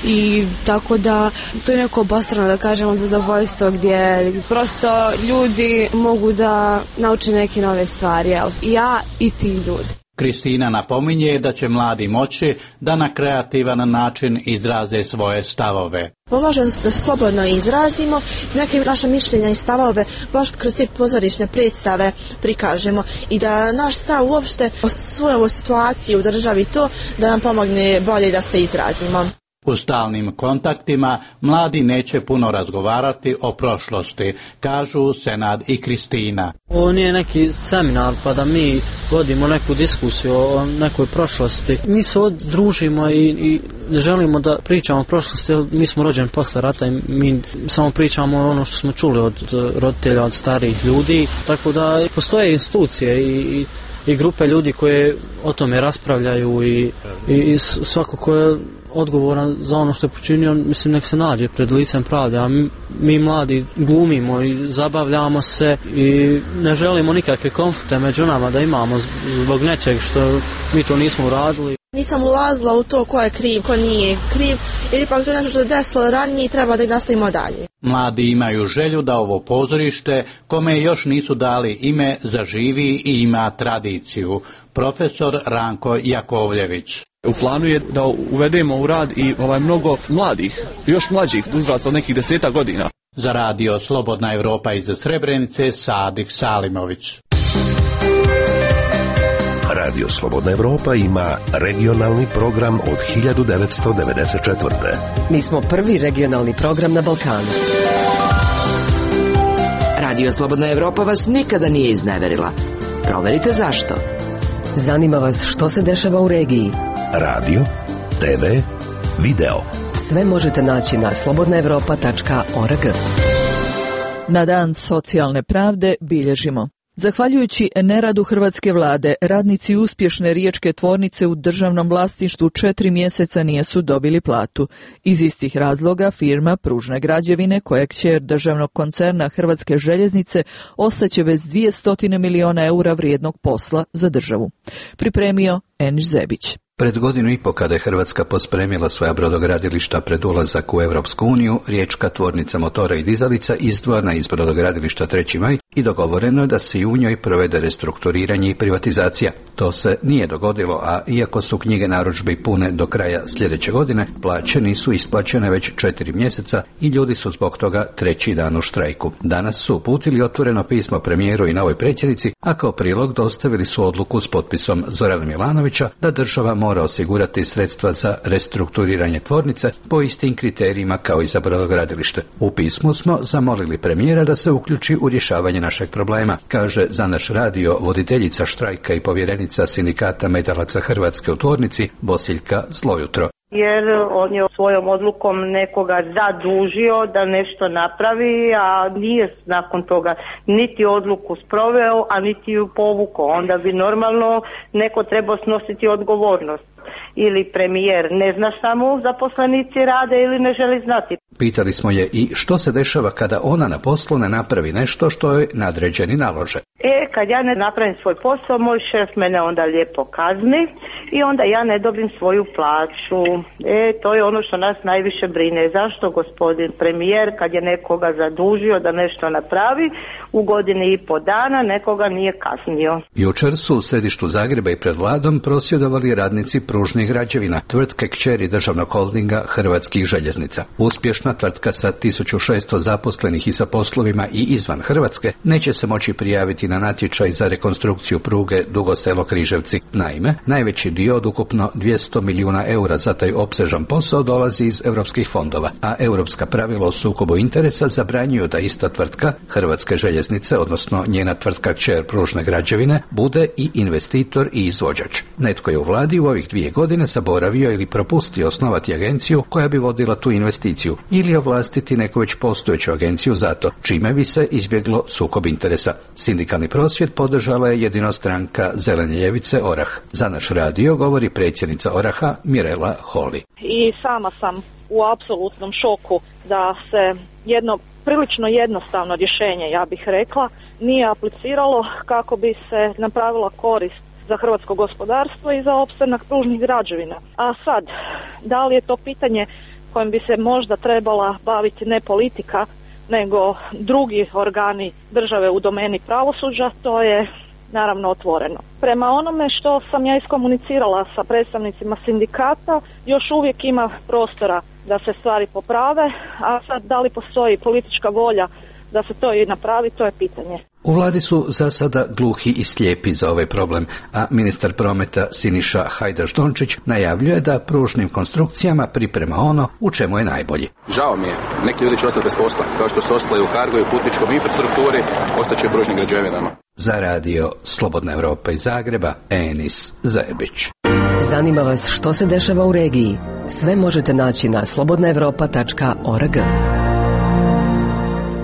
i tako da to je neko obostrano, da kažemo, zadovoljstvo gdje prosto ljudi mogu da nauče neke nove stvari, jel? I ja i ti ljudi. Kristina napominje da će mladi moći da na kreativan način izraze svoje stavove. Pomaže da se slobodno izrazimo, neke naše mišljenja i stavove baš kroz te pozorišne predstave prikažemo i da naš stav uopšte o svojoj situaciji u državi to da nam pomogne bolje da se izrazimo. U stalnim kontaktima mladi neće puno razgovarati o prošlosti, kažu Senad i Kristina. Ovo nije neki seminar pa da mi vodimo neku diskusiju o nekoj prošlosti. Mi se družimo i ne želimo da pričamo o prošlosti, mi smo rođeni posle rata i mi samo pričamo ono što smo čuli od roditelja, od starijih ljudi, tako da postoje institucije i grupe ljudi koje o tome raspravljaju i svako ko je odgovoran za ono što je počinio, mislim, nek se nađe pred licem pravde, a mi mladi glumimo i zabavljamo se i ne želimo nikakve konflikte među nama da imamo zbog nečeg što mi to nismo uradili. Nisam ulazila u to ko je kriv, ko nije kriv, jer ipak to je nešto što je desilo ranije i treba da nastavimo dalje. Mladi imaju želju da ovo pozorište, kome još nisu dali ime, zaživi i ima tradiciju. Profesor Ranko Jakovljević. U planu je da uvedemo u rad i mnogo mladih, još mlađih, uzrasta od nekih 10 godina. Za radio Slobodna Evropa iz Srebrenice, Sadik Salimović. Radio Slobodna Evropa ima regionalni program od 1994. Mi smo prvi regionalni program na Balkanu. Radio Slobodna Evropa vas nikada nije izneverila. Proverite zašto. Zanima vas što se dešava u regiji. Radio, TV, video. Sve možete naći na slobodnaevropa.org. Na dan socijalne pravde bilježimo. Zahvaljujući neradu hrvatske vlade, radnici uspješne riječke tvornice u državnom vlasništvu 4 mjeseca nisu dobili platu. Iz istih razloga firma Pružne građevine, koja je kćer državnog koncerna Hrvatske željeznice, ostaće bez 200 milijuna eura vrijednog posla za državu. Pripremio Eniš Zebić. Pred godinu i po kada je Hrvatska pospremila svoja brodogradilišta pred ulazak u Europsku uniju, riječka tvornica motora i dizalica izdvojena iz brodogradilišta 3. maj i dogovoreno je da se i u njoj provede restrukturiranje i privatizacija. To se nije dogodilo, a iako su knjige narudžbi pune do kraja sljedeće godine, plaće nisu isplaćene već 4 mjeseca i ljudi su zbog toga 3. dan u štrajku. Danas su uputili otvoreno pismo premijeru i novoj predsjednici, a kao prilog dostavili su odluku s potpisom Zorana Milanovića da država mora osigurati sredstva za restrukturiranje tvornice po istim kriterijima kao i za brodogradilište. U pismu smo zamolili premijera da se uključi u rješavanje našeg problema, kaže za naš radio voditeljica štrajka i povjerenica sindikata metalaca Hrvatske u tvornici Bosiljka Zlojutro. Jer on je svojom odlukom nekoga zadužio da nešto napravi, a nije nakon toga niti odluku sproveo, a niti ju povukao. Onda bi normalno neko trebao snositi odgovornost. Ili premijer ne zna šta mu zaposlenici rade ili ne želi znati. Pitali smo je i što se dešava kada ona na poslu ne napravi nešto što joj nadređeni nalože. Kad ja ne napravim svoj posao, moj šef mene onda lijepo kazni i onda ja ne dobim svoju plaću. To je ono što nas najviše brine. Zašto gospodin premijer, kad je nekoga zadužio da nešto napravi, u godini i po dana nekoga nije kaznio? Jučer su u središtu Zagreba i pred vladom prosvjedovali radnici Pružnih građevina, tvrtke kćeri državnog holdinga Hrvatskih željeznica. Uspješna tvrtka sa 1600 zaposlenih i sa poslovima i izvan Hrvatske neće se moći prijaviti na natječaj za rekonstrukciju pruge Dugo Selo-Križevci. Naime, najveći dio od ukupno 200 milijuna eura za taj opsežan posao dolazi iz europskih fondova, a europska pravila o sukobu interesa zabranjuju da ista tvrtka, Hrvatske željeznice, odnosno njena tvrtka kćer Pružne građevine, bude i investitor i izvođač. Netko je u vladi u ovih 2 godine zaboravio ili propustio osnovati agenciju koja bi vodila tu investiciju ili ovlastiti neku već postojeću agenciju za to, čime bi se izbjeglo sukob interesa. Sindikalni prosvjed podržala je jedino stranka Zelene ljevice Orah. Za naš radio govori predsjednica Oraha Mirela Holy. I sama sam u apsolutnom šoku da se jedno prilično jednostavno rješenje, ja bih rekla, nije apliciralo kako bi se napravila korist za hrvatsko gospodarstvo i za opstanak pružnih građevina. A sad, da li je to pitanje kojim bi se možda trebala baviti ne politika, nego drugi organi države u domeni pravosuđa, to je naravno otvoreno. Prema onome što sam ja iskomunicirala sa predstavnicima sindikata, još uvijek ima prostora da se stvari poprave, a sad da li postoji politička volja da se to i napravi, to je pitanje. U vladi su za sada gluhi i slijepi za ovaj problem, a ministar prometa Siniša Hajdaš-Dončić najavljuje da pružnim konstrukcijama priprema ono u čemu je najbolji. Žao mi je, neki ljudi će ostati bez posla, kao što su ostali u Cargo i putničkom infrastrukturi, ostaće u pružnim građevinama. Za radio Slobodna Evropa iz Zagreba, Enis Zebić. Zanima vas što se dešava u regiji? Sve možete naći na slobodnaevropa.org.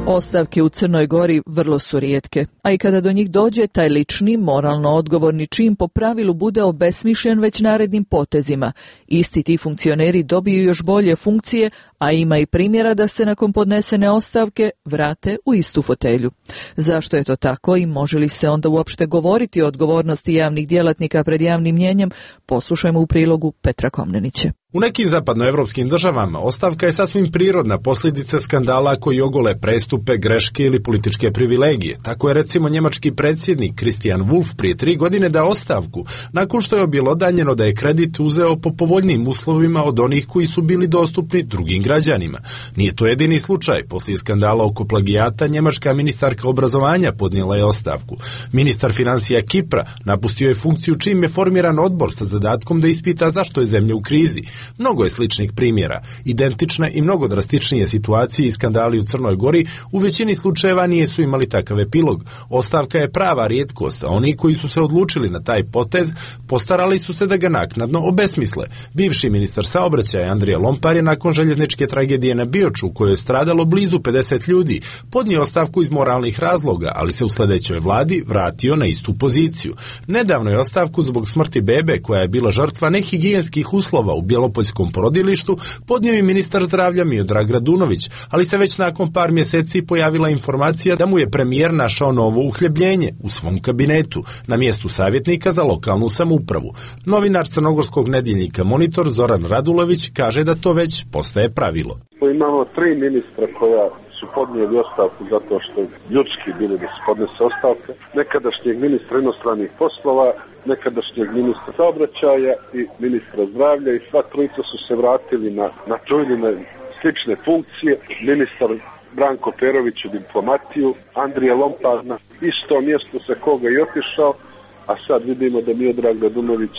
Ostavke u Crnoj Gori vrlo su rijetke, a i kada do njih dođe, taj lični, moralno odgovorni čin po pravilu bude obesmišljen već narednim potezima. Isti ti funkcioneri dobiju još bolje funkcije, a ima i primjera da se nakon podnesene ostavke vrate u istu fotelju. Zašto je to tako i može li se onda uopšte govoriti o odgovornosti javnih djelatnika pred javnim mnjenjem? Poslušajmo u prilogu Petra Komnenića. U nekim zapadnoevropskim državama ostavka je sasvim prirodna posljedica skandala koji ogole prestupe, greške ili političke privilegije. Tako je recimo njemački predsjednik Christian Wulff prije 3 godine dao ostavku, nakon što je objelodanjeno da je kredit uzeo po povoljnijim uslovima od onih koji su bili dostupni drugim građanima. Nije to jedini slučaj. Poslije skandala oko plagijata, njemačka ministarka obrazovanja podnijela je ostavku. Ministar financija Kipra napustio je funkciju čim je formiran odbor sa zadatkom da ispita zašto je zemlja u krizi. Mnogo je sličnih primjera. Identične i mnogo drastičnije situacije i skandali u Crnoj Gori u većini slučajeva nisu imali takav epilog. Ostavka je prava rijetkost, a oni koji su se odlučili na taj potez postarali su se da ga naknadno obesmisle. Bivši ministar saobraćaja Andrija Lompar je nakon željezničke tragedije na Bioču, u kojoj je stradalo blizu 50 ljudi, podnio ostavku iz moralnih razloga, ali se u sljedećoj vladi vratio na istu poziciju. Nedavno je ostavku zbog smrti bebe, koja je bila žrtva nehigijenskih uslova u Bjelopoljskom porodilištu, podnio i ministar zdravlja Miodrag Radunović, ali se već nakon par mjeseci pojavila informacija da mu je premijer našao novo uhljebljenje u svom kabinetu na mjestu savjetnika za lokalnu samoupravu. Novinar crnogorskog nedjeljnika Monitor Zoran Radulović kaže da to već postaje pravilo. Imamo 3 ministra koja su podnijeli ostavku zato što ljudski bili da se podnese ostavka. Nekadašnjeg ministra inostranih poslova, nekadašnjeg ministra saobraćaja i ministra zdravlja, i sva trojica su se vratili na čujne slične funkcije. Ministar Branko Perović u diplomatiju, Andrija Lompar na isto mjesto sa koga je otišao, a sad vidimo da Miodrag Radunović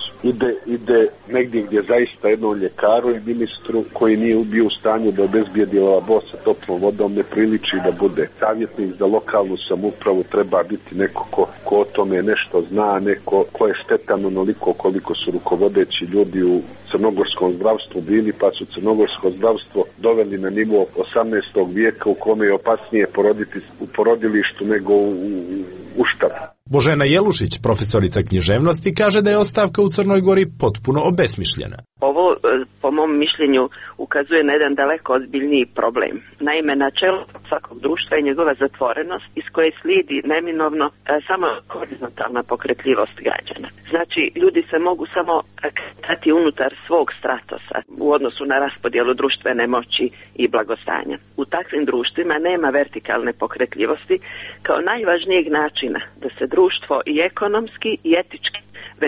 ide negdje gdje zaista jednom ljekaru i ministru koji nije bio u stanju da obezbijedi ova boca toplom vodom ne priliči da bude savjetnik za lokalnu samoupravu. Treba biti neko ko o tome nešto zna, neko ko je štetan onoliko koliko su rukovodeći ljudi u crnogorskom zdravstvu bili, pa su crnogorsko zdravstvo doveli na nivo 18. vijeka u kome je opasnije poroditi u porodilištu nego u štabu. Božena Jelušić, profesorica književnosti, kaže da je ostavka u Crnoj Gori potpuno obesmišljena. Ovo, po mom mišljenju, ukazuje na jedan daleko ozbiljniji problem. Naime, načelo svakog društva je njegova zatvorenost iz koje slijedi neminovno samo horizontalna pokretljivost građana. Znači, ljudi se mogu samo kretati unutar svog stratosa u odnosu na raspodjelu društvene moći i blagostanja. U takvim društvima nema vertikalne pokretljivosti kao najvažnijeg načina da se društvo i ekonomski i etički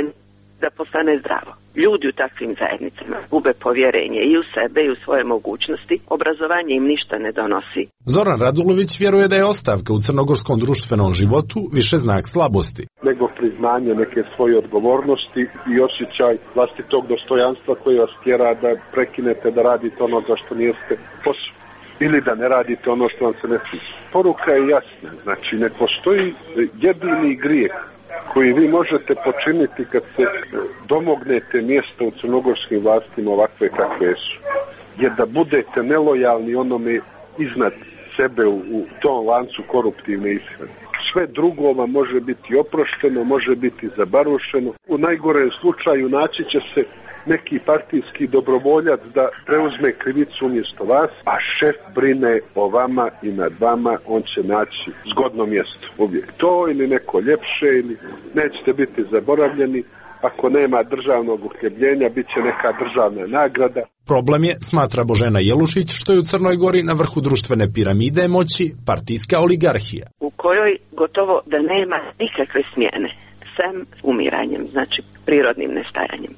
da postane zdravo. Ljudi u takvim zajednicama gube povjerenje i u sebe i u svoje mogućnosti, obrazovanje im ništa ne donosi. Zoran Radulović vjeruje da je ostavka u crnogorskom društvenom životu više znak slabosti. Nego priznanje neke svoje odgovornosti i osjećaj vlastitog dostojanstva koji vas tjera da prekinete da radite ono za što niste posao ili da ne radite ono što vam se ne sviđa. Poruka je jasna, znači ne postoji jedini grijeh koji vi možete počiniti kad se domognete mjesta u crnogorskim vlastima ovakve kakve su, je da budete nelojalni onome iznad sebe u tom lancu koruptivne ishrane. Sve drugo vam može biti oprošteno, može biti zabarušeno. U najgorem slučaju naći će se neki partijski dobrovoljac da preuzme krivicu umjesto vas, a šef brine o vama i nad vama, on će naći zgodno mjesto. Uvijek to ili neko ljepše, ili nećete biti zaboravljeni. Ako nema državnog uhljebljenja, bit će neka državna nagrada. Problem je, smatra Božena Jelušić, što je u Crnoj Gori na vrhu društvene piramide moći partijska oligarhija, u kojoj gotovo da nema nikakve smjene, sem umiranjem, znači prirodnim nestajanjem.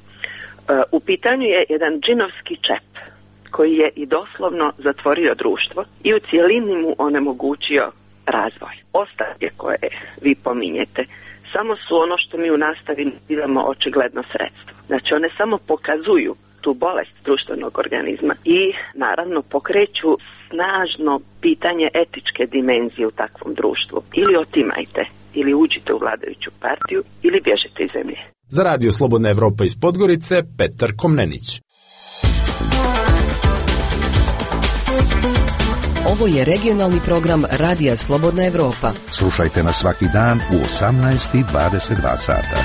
U pitanju je jedan džinovski čep koji je i doslovno zatvorio društvo i u cijelini mu onemogućio razvoj. Ostavke koje vi pominjete samo su ono što mi u nastavi nazivamo očigledno sredstvo. Znači one samo pokazuju tu bolest društvenog organizma i naravno pokreću snažno pitanje etičke dimenzije u takvom društvu. Ili otimajte, ili uđite u vladajuću partiju, ili bježite iz zemlje. Za Radio Slobodna Evropa iz Podgorice, Petar Komnenić. Ovo je regionalni program Radija Slobodna Evropa. Slušajte nas svaki dan u 18:22 sata.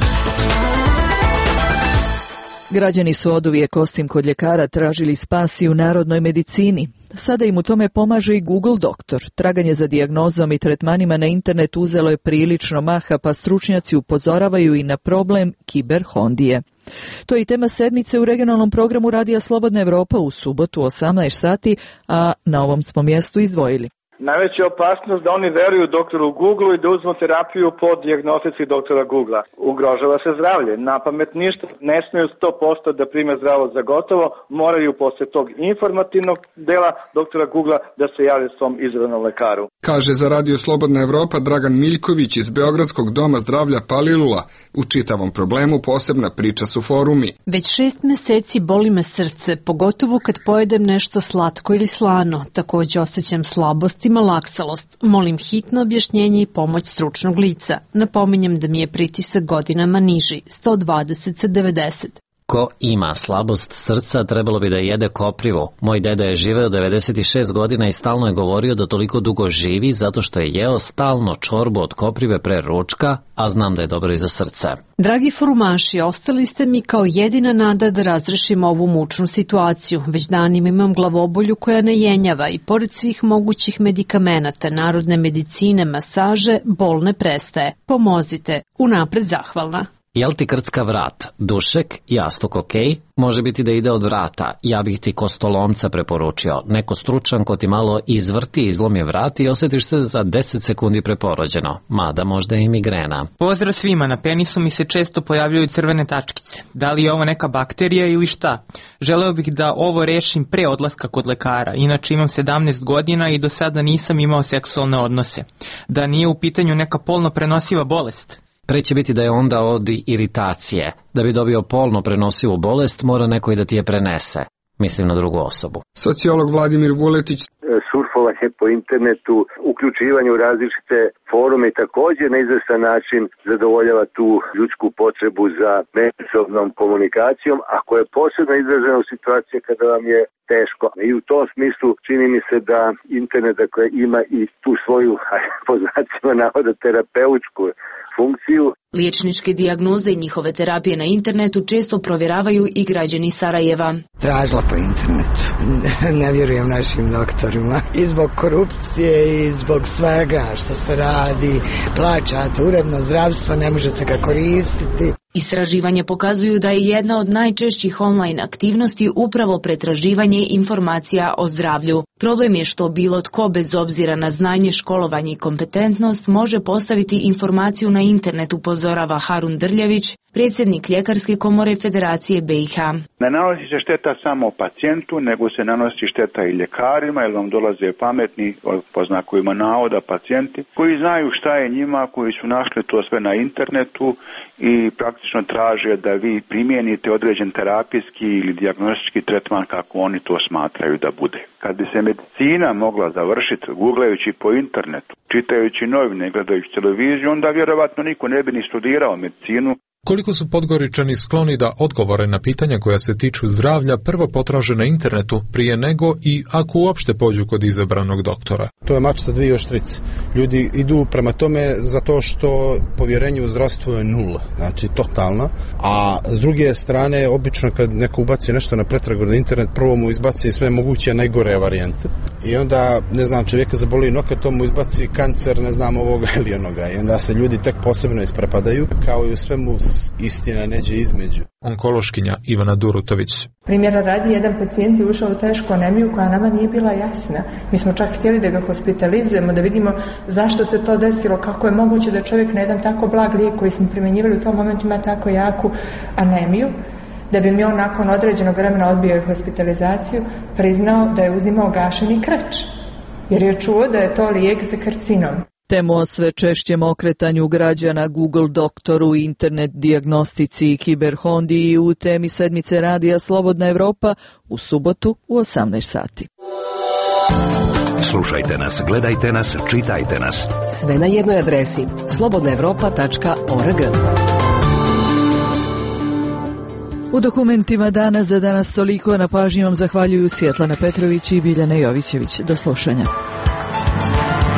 Građani su oduvijek, osim kod ljekara, tražili spas i u narodnoj medicini. Sada im u tome pomaže i Google doktor. Traganje za dijagnozom i tretmanima na internetu uzelo je prilično maha, pa stručnjaci upozoravaju i na problem kiberhondije. To je i tema sedmice u regionalnom programu Radija Slobodna Evropa u subotu 18 sati, a na ovom smo mjestu izdvojili. Najveća opasnost da oni veruju doktoru Google i da uzmu terapiju po dijagnostici doktora Google. Ugrožava se zdravlje. Na pamet ništa. Ne smiju 100% da prime zdravo za gotovo. Moraju posle tog informativnog dela doktora Google da se jave svom izabranom lekaru. Kaže za Radio Slobodna Evropa Dragan Miljković iz Beogradskog doma zdravlja Palilula. U čitavom problemu posebna priča su forumi. Već 6 meseci boli me srce, pogotovo kad pojedem nešto slatko ili slano. Također osjećam slabost i malaksalost. Molim hitno objašnjenje i pomoć stručnog lica. Napominjem da mi je pritisak godinama niži, 120/90. Ko ima slabost srca, trebalo bi da jede koprivo. Moj deda je živeo 96 godina i stalno je govorio da toliko dugo živi zato što je jeo stalno čorbu od koprive pre ručka, a znam da je dobro i za srce. Dragi forumaši, ostali ste mi kao jedina nada da razrešimo ovu mučnu situaciju. Već danima imam glavobolju koja ne jenjava i pored svih mogućih medikamenata, narodne medicine, masaže, bol ne prestaje. Pomozite, unapred zahvalna. Jel ti krcka vrat? Dušek, jastuk ok, može biti da ide od vrata. Ja bih ti kostolomca preporučio. Neko stručan ko ti malo izvrti, izlomi vrat i osjetiš se za 10 sekundi preporođeno. Mada možda i migrena. Pozdrav svima, na penisu mi se često pojavljaju crvene tačkice. Da li je ovo neka bakterija ili šta? Želeo bih da ovo rešim pre odlaska kod lekara. Inače imam 17 godina i do sada nisam imao seksualne odnose. Da nije u pitanju neka polno prenosiva bolest? Pre će biti da je onda od iritacije. Da bi dobio polno prenosivu bolest, mora neko i da ti je prenese. Mislim na drugu osobu. Sociolog Vladimir Vuletić. Surfovanje po internetu, uključivanje u različite forume i također na izvestan način zadovoljava tu ljudsku potrebu za međusobnom komunikacijom, a koja je posebno izražena u situaciji kada vam je teško. I u tom smislu čini mi se da internet ima i tu svoju, po znacima navoda, terapeutsku funkciju. Liječničke dijagnoze i njihove terapije na internetu često provjeravaju i građani Sarajeva. Tražila po internetu. Ne vjerujem našim doktorima. I zbog korupcije i zbog svega što se radi. Plaćate uredno zdravstvo, ne možete ga koristiti. Istraživanja pokazuju da je jedna od najčešćih online aktivnosti upravo pretraživanje informacija o zdravlju. Problem je što bilo tko, bez obzira na znanje, školovanje i kompetentnost, može postaviti informaciju na internet, upozorava Harun Drljević, predsjednik Ljekarske komore Federacije BiH. Ne nanosi se šteta samo pacijentu, nego se nanosi šteta i ljekarima, jer vam dolaze pametni, po znakovima navoda, pacijenti, koji znaju šta je njima, koji su našli to sve na internetu i praktično traže da vi primijenite određen terapijski ili dijagnostički tretman kako oni to smatraju da bude. Kad bi se medicina mogla završiti googlajući po internetu, čitajući novine, gledajući televiziju, onda vjerovatno niko ne bi ni studirao medicinu. Koliko su Podgoričani skloni da odgovore na pitanja koja se tiču zdravlja prvo potraže na internetu prije nego i ako uopšte pođu kod izabranog doktora? To je mač sa dvije oštrice. Ljudi idu prema tome zato što povjerenje u zdravstvo je nula, znači totalno, a s druge strane obično kad neko ubaci nešto na pretragu na internet, prvo mu izbaci sve moguće najgore varijante i onda, ne znam, čovjeka zaboli noka, to mu izbaci kancer, ne znam, ovoga ili onoga i onda se ljudi tek posebno isprepadaju, kao i u svemu istina neđe između. Onkološkinja Ivana Durutović. Primjera radi, jedan pacijent je ušao u tešku anemiju koja nama nije bila jasna. Mi smo čak htjeli da ga hospitalizujemo, da vidimo zašto se to desilo, kako je moguće da čovjek na jedan tako blag lijek koji smo primjenjivali u tom momentu ima tako jaku anemiju, da bi mi on nakon određenog vremena odbio hospitalizaciju, priznao da je uzimao gašeni krč, jer je čuo da je to lijek za karcinom. Temu o sve češćem okretanju građana Google doktoru, internet dijagnostici i kiberhondiji u temi sedmice Radija Slobodna Evropa u subotu u 18 sati. Slušajte nas, gledajte nas, čitajte nas. Sve na jednoj adresi slobodnaevropa.org. U dokumentima dana za danas toliko, na pažnji vam zahvaljuju Svjetlana Petrović i Biljana Jovićević. Do slušanja.